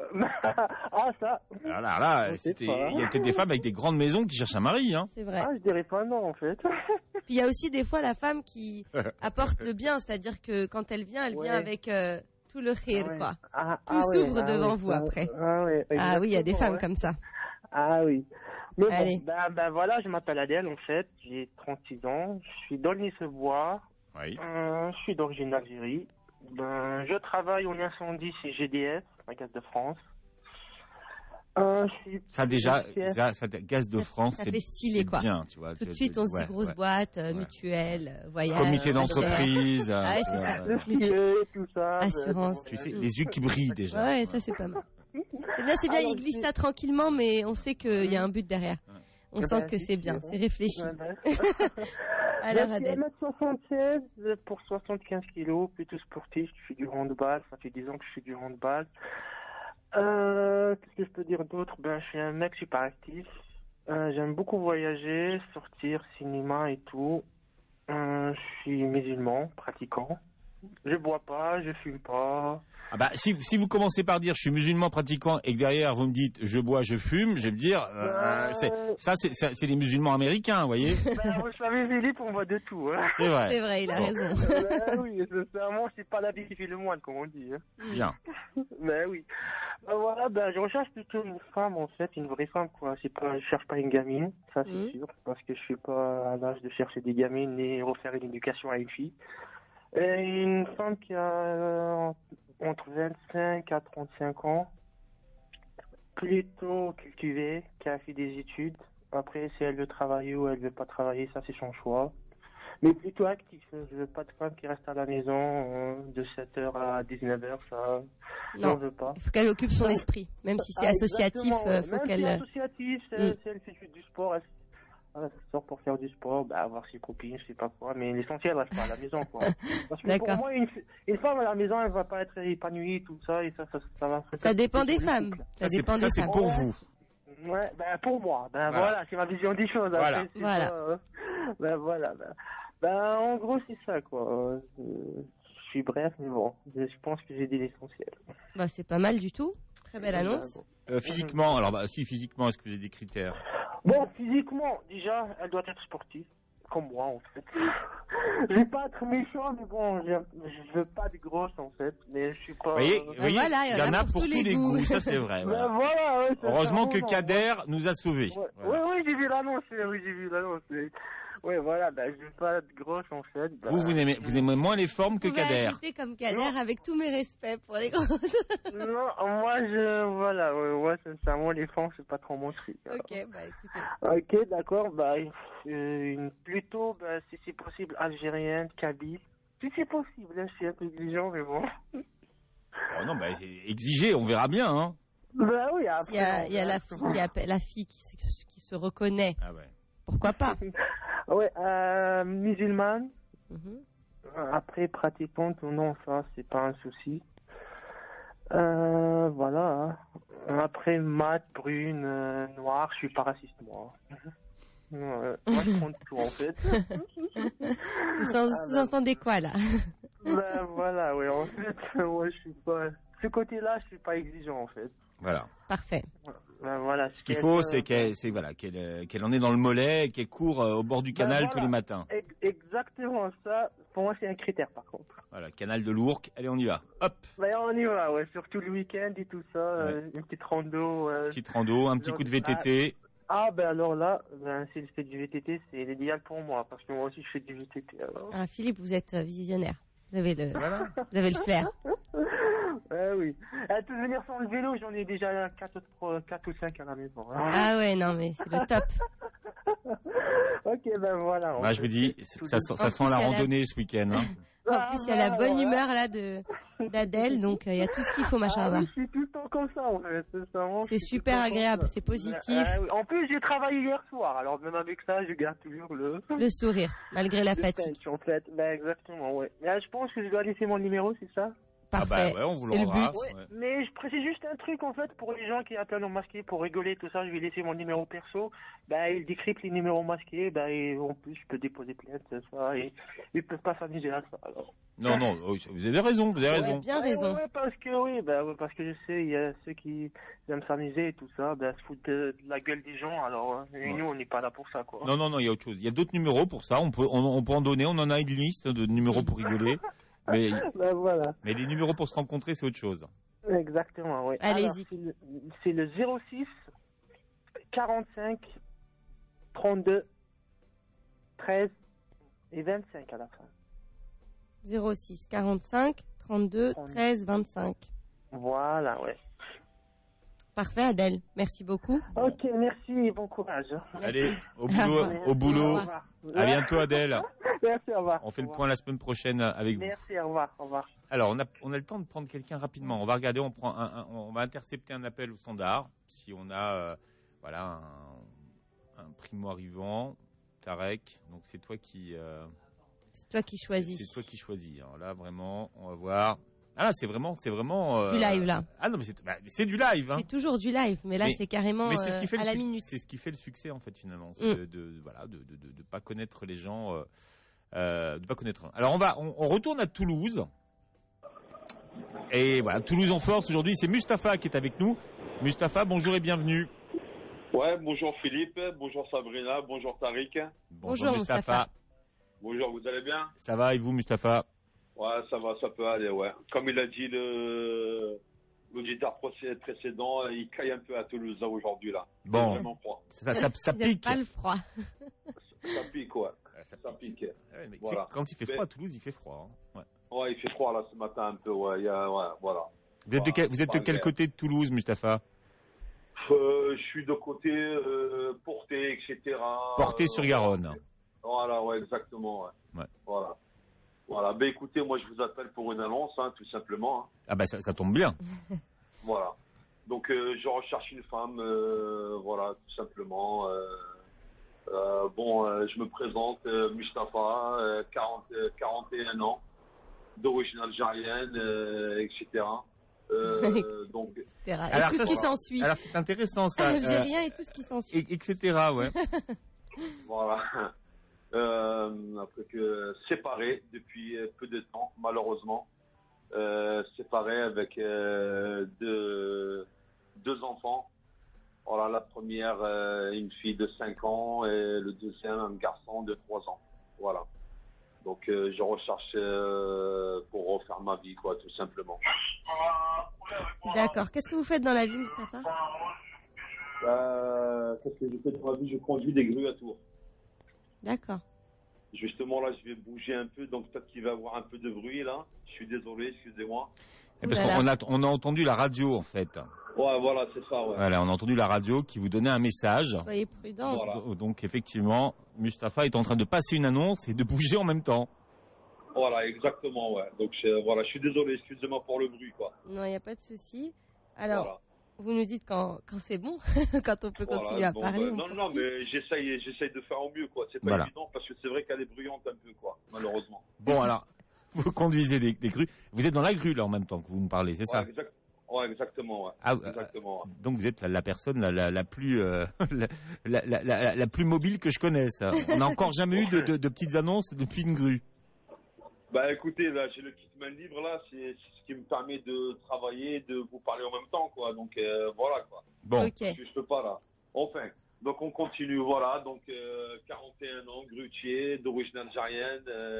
Ah, ça. Alors là, là, Je sais c'était- pas. il y a peut-être des femmes avec des grandes maisons qui cherchent un mari. Hein. C'est vrai. Ah, je dirais pas non, en fait. Puis il y a aussi des fois la femme qui apporte le bien, c'est-à-dire que quand elle vient, elle vient Ouais. avec euh, tout le khir, Ah ouais. quoi. Ah, Tout ah ouais, s'ouvre ah devant ouais, vous ça- après. Ah, ouais, Ah oui, il y a des exactement, femmes ouais. comme ça. Ah oui. Mais Allez. bon, ben, ben voilà, je m'appelle Adèle, en fait. J'ai trente-six ans. Je suis dans le Nice-Bois. Oui. Euh, je suis d'origine d'Algérie. Ben, je travaille en incendie chez G D F, la Gaz de France. Euh, je suis Ça déjà, ça, ça, Gaz de France, ça c'est fait stylé, c'est quoi. bien, tu vois. Tout de c'est- suite, on se dit ouais, grosse ouais. boîte, euh, Ouais. mutuelle, euh, voyage. Comité machin. d'entreprise. Ah ouais, euh, c'est ça. ouais. le filet, tout ça. Assurance. Tu sais, les yeux qui brillent déjà. Ouais, ça c'est pas mal. C'est bien, c'est bien, Alors, il glisse c'est- ça tranquillement, mais on sait qu'il y a un but derrière. On Eh sent ben, que si, c'est si, bien, hein. c'est réfléchi. Ouais, ben. Alors, Je suis Adèle. un mètre soixante-seize pour soixante-quinze kilos, plutôt sportif. Je fais du handball. Ça fait dix ans que je fais du handball. Euh, qu'est-ce que je peux dire d'autre? Ben, je suis un mec super actif. Euh, j'aime beaucoup voyager, sortir, cinéma et tout. Euh, je suis musulman, pratiquant. Je bois pas, je fume pas. Ah bah, si, si vous commencez par dire je suis musulman pratiquant et que derrière vous me dites je bois, je fume, je vais me dire euh, Euh, c'est, ça c'est, c'est, c'est les musulmans américains, vous voyez. Ben, vous savez, Philippe, on voit de tout. Hein. C'est vrai. C'est vrai, il a Bon. raison. Ben oui, sincèrement, c'est pas l'habit qui fait le moine, comme on dit. Hein. Bien. Ben oui. Ben voilà, ben je recherche plutôt une femme en fait, une vraie femme quoi. C'est pas, je cherche pas une gamine, ça c'est Mhm. sûr, parce que je suis pas à l'âge de chercher des gamines ni refaire une éducation à une fille. Et une femme qui a euh, entre vingt-cinq à trente-cinq ans, plutôt cultivée, qui a fait des études. Après, si elle veut travailler ou elle veut pas travailler, ça c'est son choix. Mais plutôt actif. Je veux pas de femme qui reste à la maison euh, de sept heures à dix-neuf heures, ça, Non. j'en veux pas. Il faut qu'elle occupe son esprit, même si c'est Ah, associatif, exactement, euh, ouais. faut Même qu'elle. si associatif, si, Mm. si elle fait du sport, elle, elle sort pour faire du sport, bah, avoir ses copines, je sais pas quoi, mais l'essentiel reste pas à la maison, quoi. Parce que D'accord. pour moi, une, une femme à la maison, elle va pas être épanouie, tout ça, et ça, ça, ça va. Ça dépend des tout le femmes. couple. Ça Ça, c'est, dépend ça, des c'est femmes. pour vous. Ouais, ben pour moi, ben Voilà. voilà, c'est ma vision des choses. Après, Voilà. c'est Voilà. pas, euh, ben voilà, ben, ben en gros c'est ça quoi. Euh, je suis bref, mais bon, je pense que j'ai dit l'essentiel. Bah, c'est pas mal du tout. Très belle annonce. Euh, physiquement, alors bah, si physiquement, est-ce que vous avez des critères? Bon, physiquement, déjà, elle doit être sportive, comme moi en fait. Je vais pas être méchant, mais bon, je, je veux pas de grosse en fait, mais je suis pas. Vous voyez, euh, vous voyez, voilà, il y en a pour tous les goûts, ça c'est vrai. Ben Voilà. voilà, ouais, c'est Heureusement ça, que non, Kader nous a sauvés. Ouais, Voilà. ouais, ouais, j'ai vu l'annonce, oui, j'ai vu l'annonce. oui. Ouais, voilà, bah, je veux pas être grosse en fait. Bah, Vous, vous aimez, vous aimez moins les formes que Vous pouvez Kader. ajouter comme Kader avec tous mes respects pour les grosses. Non, moi je. Voilà, ouais, ouais, sincèrement, les formes, c'est pas trop mon truc. alors. Ok, bah écoutez. Ok, d'accord, bah, euh, une, plutôt, bah, si c'est possible, algérienne, kabyle. Si c'est possible, là, je suis un peu exigeant, mais bon. Oh non, bah, c'est exigé, on verra bien. Hein. Bah oui, après. Il y a, on il y a la verra. fille qui appelle, la fille qui, se- qui se reconnaît. Ah ouais. Pourquoi pas? Ouais, euh, musulmane. Mhm. Après, pratiquante ou non, ça, c'est pas un souci. Euh, voilà. Après, mat, brune, euh, noire, je suis pas raciste, moi. Ouais, moi, je prends tout, en fait. Vous en- vous entendez quoi là? Ben, voilà, ouais, en fait, moi, je suis pas... Ce côté-là, je suis pas exigeant, en fait. Voilà. Parfait. Ben, voilà. Ce qu'il faut, c'est qu'elle, c'est, voilà, qu'elle, euh, qu'elle en est dans le mollet et qu'elle court euh, au bord du Ben, canal voilà. tous les matins. Ex- Exactement ça. Pour moi, c'est un critère, par contre. Voilà, canal de l'Ourcq. Allez, on y va. Hop, Ben, on y va, ouais. Surtout le week-end et tout ça. euh, une petite rando. euh, petite rando, un petit coup de V T T. Ah, ben alors là, ben, si je fais du V T T, c'est l'idéal pour moi, parce que moi aussi, je fais du V T T. Alors. Ah, Philippe, vous êtes euh, visionnaire. Vous avez le, Voilà. vous avez le flair. Ah oui. Elle peut venir sans le vélo, j'en ai déjà quatre ou cinq à la maison. Ah ouais, non, mais c'est le top. Ok, ben voilà. Moi, je vous dis, ça, sent- ça En sent plus, la il y a la- randonnée ce week-end. Hein. En plus, il y a la bonne humeur là de d'Adèle, donc euh, il y a tout ce qu'il faut, Ah machin. oui, je suis tout le temps comme ça, en fait. sincèrement, C'est je suis super tout le temps agréable, comme ça. c'est positif. Ah oui. En plus, j'ai travaillé hier soir, alors même avec ça, je garde toujours le... Le sourire, malgré la le fatigue. punch, en fait. Ben, exactement, ouais. Mais, je pense que je dois laisser mon numéro, c'est ça? Ah Parfait. bah ouais, on vous le C'est le rendra. but. Ouais. Mais je précise juste un truc en fait pour les gens qui appellent en masqué pour rigoler tout ça, je vais laisser mon numéro perso. Bah ils décryptent les numéros masqués, bah et en plus je peux déposer plainte ça et ils peuvent pas s'amuser à ça alors. Non, non, oui, vous avez raison, vous avez Vous avez raison. bien Ouais, raison. ouais, ouais, parce que oui, bah ouais, parce que je sais il y a ceux qui aiment s'amuser et tout ça, bah se foutent de, de la gueule des gens alors hein. Et Ouais. nous on n'est pas là pour ça quoi. Non, non, non, il y a autre chose. Il y a d'autres numéros pour ça. On peut, on, on peut en donner. On en a une liste de numéros pour rigoler. Mais, Bah voilà. mais les numéros pour se rencontrer, c'est autre chose. Exactement, oui. Allez-y. C'est le, c'est le zéro six quarante-cinq trente-deux treize et vingt-cinq à la fin. zéro six quarante-cinq trente-deux treize vingt-cinq. Voilà, ouais. Parfait, Adèle. Merci beaucoup. Ok, merci et bon courage. Allez, au boulot. Au boulot. À bientôt, Adèle. Merci, au revoir. On fait le point la semaine prochaine avec vous. Merci, au revoir. Au revoir. Alors, on a, on a le temps de prendre quelqu'un rapidement. On va regarder, on, prend un, un, on va intercepter un appel au standard. Si on a euh, voilà, un, un primo-arrivant, Tarek, donc c'est toi qui... Euh, c'est toi qui choisis. C'est, c'est toi qui choisis. Alors là, vraiment, on va voir... Ah là, c'est vraiment, c'est vraiment euh... du live là. Ah non, mais c'est, bah, c'est du live. Hein. C'est toujours du live, mais là mais, c'est carrément mais c'est ce qui fait euh, à la su- minute. C'est ce qui fait le succès en fait finalement, c'est mm. de, de, voilà, de, de, de, de pas connaître les gens, euh, euh, de pas connaître. Alors on va, on, on retourne à Toulouse. Et voilà, Toulouse en force aujourd'hui. C'est Mustapha qui est avec nous. Mustapha, bonjour et bienvenue. Ouais, bonjour Philippe, bonjour Sabrina, bonjour Tariq. Bonjour, bonjour Mustapha. Mustapha. Bonjour, vous allez bien? Ça va et vous, Mustapha? Ouais, ça va, ça peut aller, ouais. Comme il a dit le l'auditeur précédent, il caille un peu à Toulouse là, aujourd'hui là. Bon, c'est vraiment froid. Ça, ça, ça pique. Pas le froid. ça, ça pique, ouais. Ça, ça pique. pique. Ouais, mais voilà. Quand il fait froid à Toulouse, il fait froid. Hein. Ouais. ouais, il fait froid là ce matin un peu, ouais. Il y a, ouais, voilà. Vous êtes de quel, vous êtes de quel côté de Toulouse, Mustapha? euh, Je suis de côté euh, Porté, et cetera. Porté-sur-Garonne. Euh, voilà, ouais, exactement. Ouais. ouais. Voilà. Voilà, ben écoutez, moi je vous appelle pour une annonce, hein, tout simplement. Hein. Ah ben ça, ça tombe bien. Voilà. Donc euh, je recherche une femme, euh, voilà, tout simplement. Euh, euh, bon, euh, je me présente, euh, Mustapha, euh, quarante, quarante et un ans, d'origine algérienne, euh, et cetera. Euh, donc, et alors, tout ça, ce qui s'ensuit. Alors c'est intéressant ça. Algérien euh, et tout ce qui s'ensuit. Et, et cetera, ouais. Voilà. Euh, après que séparé depuis peu de temps, malheureusement, euh, séparé avec euh, deux, deux enfants. Voilà, la première, euh, une fille de cinq ans et le deuxième, un garçon de trois ans. Voilà. Donc, euh, je recherche euh, pour refaire ma vie, quoi, tout simplement. D'accord. Qu'est-ce que vous faites dans la vie, Mustapha? euh, Qu'est-ce que je fais dans la vie? Je conduis des grues à Tours. D'accord. Justement, là, je vais bouger un peu, donc peut-être qu'il va y avoir un peu de bruit, là. Je suis désolé, excusez-moi. Et parce voilà. qu'on a, on a entendu la radio, en fait. Ouais, voilà, c'est ça, ouais. Voilà, on a entendu la radio qui vous donnait un message. Soyez prudent. Voilà. Donc, effectivement, Mustapha est en train de passer une annonce et de bouger en même temps. Voilà, exactement, ouais. Donc, je, voilà, je suis désolé, excusez-moi pour le bruit, quoi. Non, il n'y a pas de souci. Alors... Voilà. Vous nous dites quand, quand c'est bon, quand on peut voilà, continuer à bon, parler. Ben, non, non, mais j'essaye, j'essaye de faire au mieux, quoi. C'est pas voilà. évident parce que c'est vrai qu'elle est bruyante un peu, quoi, malheureusement. Bon, alors, vous conduisez des, des grues. Vous êtes dans la grue, là, en même temps que vous me parlez, c'est ouais, ça exact, ouais, exactement, ouais. Ah, exactement, ouais. Donc, vous êtes la, la personne la, la, la, plus, euh, la, la, la, la, la plus mobile que je connaisse. On n'a encore jamais eu de, de, de petites annonces depuis une grue. Bah écoutez, là j'ai le kit main libre là, c'est, c'est ce qui me permet de travailler, de vous parler en même temps quoi. Donc euh, voilà quoi. Bon. Okay. Je, je peux pas là. Enfin, donc on continue voilà. Donc euh, quarante et un ans, grutier, d'origine algérienne, euh,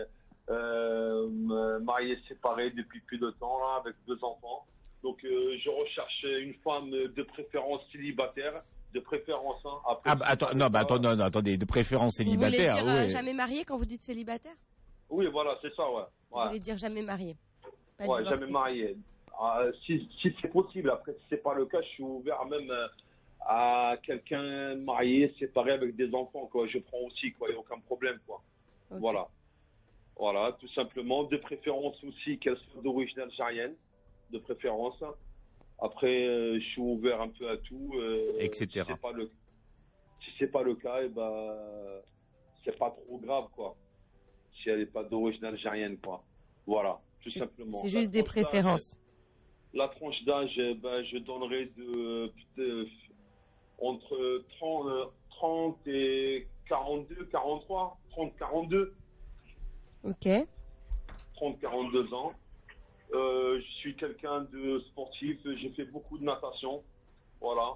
euh, marié séparé depuis plus de temps là, avec deux enfants. Donc euh, je recherche une femme de préférence célibataire. De préférence, hein. Après, ah bah attends, non, bah attends, non, non, attendez, de préférence célibataire. Vous voulez dire ouais. euh, jamais marié quand vous dites célibataire? Oui, voilà, c'est ça, ouais. ouais. Vous voulez dire jamais marié? Pas ouais, divorcé. Jamais marié. Euh, si, si c'est possible, après, si c'est pas le cas, je suis ouvert même euh, à quelqu'un marié, séparé avec des enfants, quoi. Je prends aussi, quoi, il n'y a aucun problème, quoi. Okay. Voilà. Voilà, tout simplement. De préférence aussi qu'elle soit d'origine algérienne, de préférence. Après, euh, je suis ouvert un peu à tout. Euh, et cetera. Si c'est pas le, si c'est pas le cas, eh ben, c'est pas trop grave, quoi. Si elle n'est pas d'origine algérienne, quoi. Voilà, tout c'est, simplement. C'est juste des préférences. La tranche d'âge, ben, je donnerai de, de entre trente, trente et quarante-deux, quarante-trois, trente, quarante-deux. Ok. trente, quarante-deux ans. Euh, je suis quelqu'un de sportif, j'ai fait beaucoup de natation. Voilà.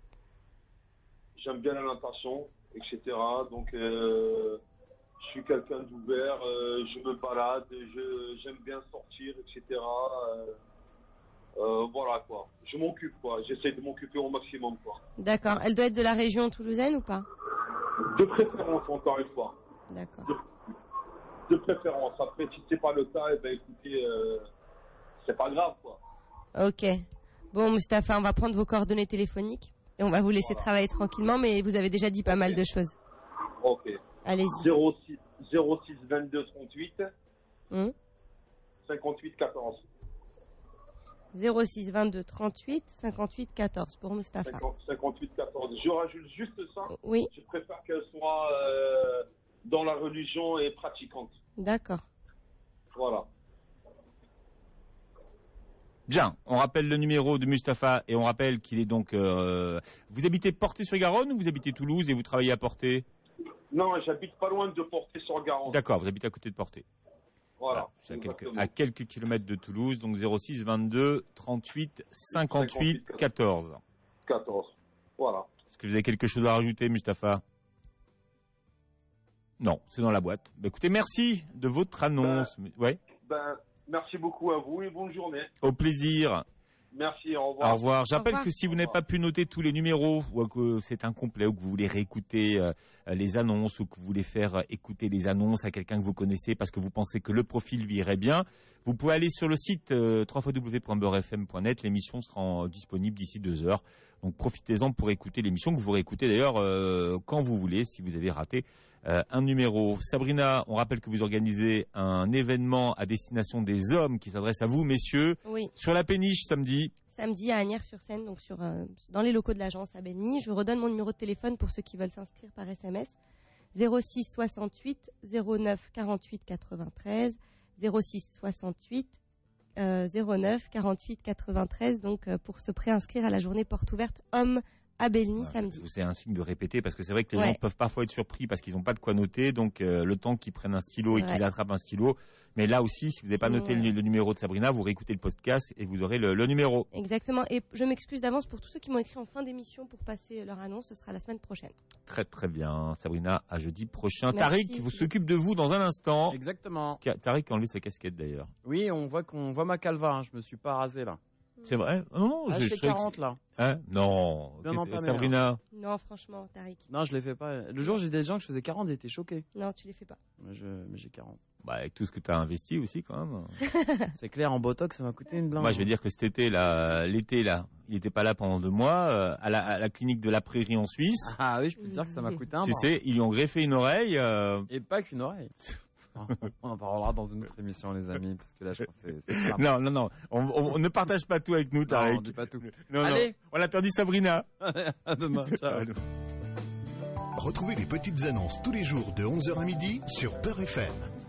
J'aime bien la natation, et cetera. Donc, euh, je suis quelqu'un d'ouvert, euh, je me balade, je, j'aime bien sortir, et cetera. Euh, euh, voilà quoi. Je m'occupe quoi. J'essaie de m'occuper au maximum quoi. D'accord. Elle doit être de la région toulousaine ou pas? De préférence encore une fois. D'accord. De, de préférence. Après si c'est pas le cas, eh ben écoutez, euh, c'est pas grave quoi. Ok. Bon, Mustapha, on va prendre vos coordonnées téléphoniques et on va vous laisser voilà. travailler tranquillement, mais vous avez déjà dit pas okay. mal de choses. Ok. Allez-y. zéro six vingt-deux trente-huit hum. cinquante-huit quatorze. zéro six vingt-deux trente-huit cinquante-huit quatorze pour Mustapha. cinquante-huit quatorze. Je rajoute juste ça. Oui. Je préfère qu'elle soit euh, dans la religion et pratiquante. D'accord. Voilà. Bien, on rappelle le numéro de Mustapha et on rappelle qu'il est donc... Euh, vous habitez Portée-sur-Garonne ou vous habitez Toulouse et vous travaillez à Portée? Non, j'habite pas loin de Portée-sur-Garonne. D'accord, vous habitez à côté de Portée. Voilà. voilà à, quelques, à quelques kilomètres de Toulouse, donc zéro six vingt-deux trente-huit cinquante-huit quatorze. quatorze, voilà. Est-ce que vous avez quelque chose à rajouter, Mustapha? Non, c'est dans la boîte. Bah, écoutez, merci de votre annonce. Ben, ouais. ben, merci beaucoup à vous et bonne journée. Au plaisir. Merci, au revoir. Au revoir. J'appelle que si vous n'avez pas pu noter tous les numéros, ou que c'est incomplet, ou que vous voulez réécouter euh, les annonces, ou que vous voulez faire euh, écouter les annonces à quelqu'un que vous connaissez parce que vous pensez que le profil lui irait bien, vous pouvez aller sur le site euh, w w w point beurre f m point net. L'émission sera euh, disponible d'ici deux heures. Donc profitez-en pour écouter l'émission, que vous réécoutez d'ailleurs euh, quand vous voulez, si vous avez raté euh, un numéro. Sabrina, on rappelle que vous organisez un événement à destination des hommes qui s'adresse à vous, messieurs, oui. sur la péniche samedi. Samedi à Agnières-sur-Seine, donc sur, euh, dans les locaux de l'agence à Belny. Je redonne mon numéro de téléphone pour ceux qui veulent s'inscrire par S M S. zéro six soixante-huit zéro neuf quarante-huit quatre-vingt-treize. zéro six soixante-huit euh, zéro neuf quarante-huit quatre-vingt-treize. Donc euh, pour se préinscrire à la journée porte ouverte hommes à Belny ouais, samedi. C'est un signe de répéter parce que c'est vrai que les ouais. gens peuvent parfois être surpris parce qu'ils n'ont pas de quoi noter. Donc euh, le temps qu'ils prennent un stylo c'est et qu'ils vrai. attrapent un stylo. Mais là aussi, si vous n'avez pas Sinon, noté ouais. le, le numéro de Sabrina, vous réécoutez le podcast et vous aurez le, le numéro. Exactement. Et je m'excuse d'avance pour tous ceux qui m'ont écrit en fin d'émission pour passer leur annonce. Ce sera la semaine prochaine. Très très bien. Sabrina, à jeudi prochain. Merci. Tariq vous s'occupe de vous dans un instant. Exactement. Tariq a enlevé sa casquette d'ailleurs. Oui, on voit qu'on voit ma calva. Hein. Je me suis pas rasé là. C'est vrai? Non, ah, je fais quarante là. Hein? Non. Sabrina. Hein. Non, franchement, Tariq. Non, je les fais pas. Le jour, j'ai des gens que je faisais quarante, ils étaient choqués. Non, tu les fais pas. Mais, je... Mais j'ai quarante. Bah, avec tout ce que tu as investi aussi, quand même. C'est clair, en Botox, ça m'a coûté une blinde. Moi, je vais dire que cet été, là, l'été, là, il n'était pas là pendant deux mois, euh, à, la, à la clinique de la Prairie en Suisse. Ah oui, je peux te dire que ça m'a coûté un Tu bras. sais, ils lui ont greffé une oreille. Euh... Et pas qu'une oreille. On en parlera dans une autre émission, les amis, parce que là, je pense que c'est... c'est non, non, non, on, on, on ne partage pas tout avec nous, Tariq. Non, on dit pas tout. Non, Allez, non. On a perdu Sabrina. À demain, ciao. Retrouvez les petites annonces tous les jours de onze heures à midi sur Beurre F M.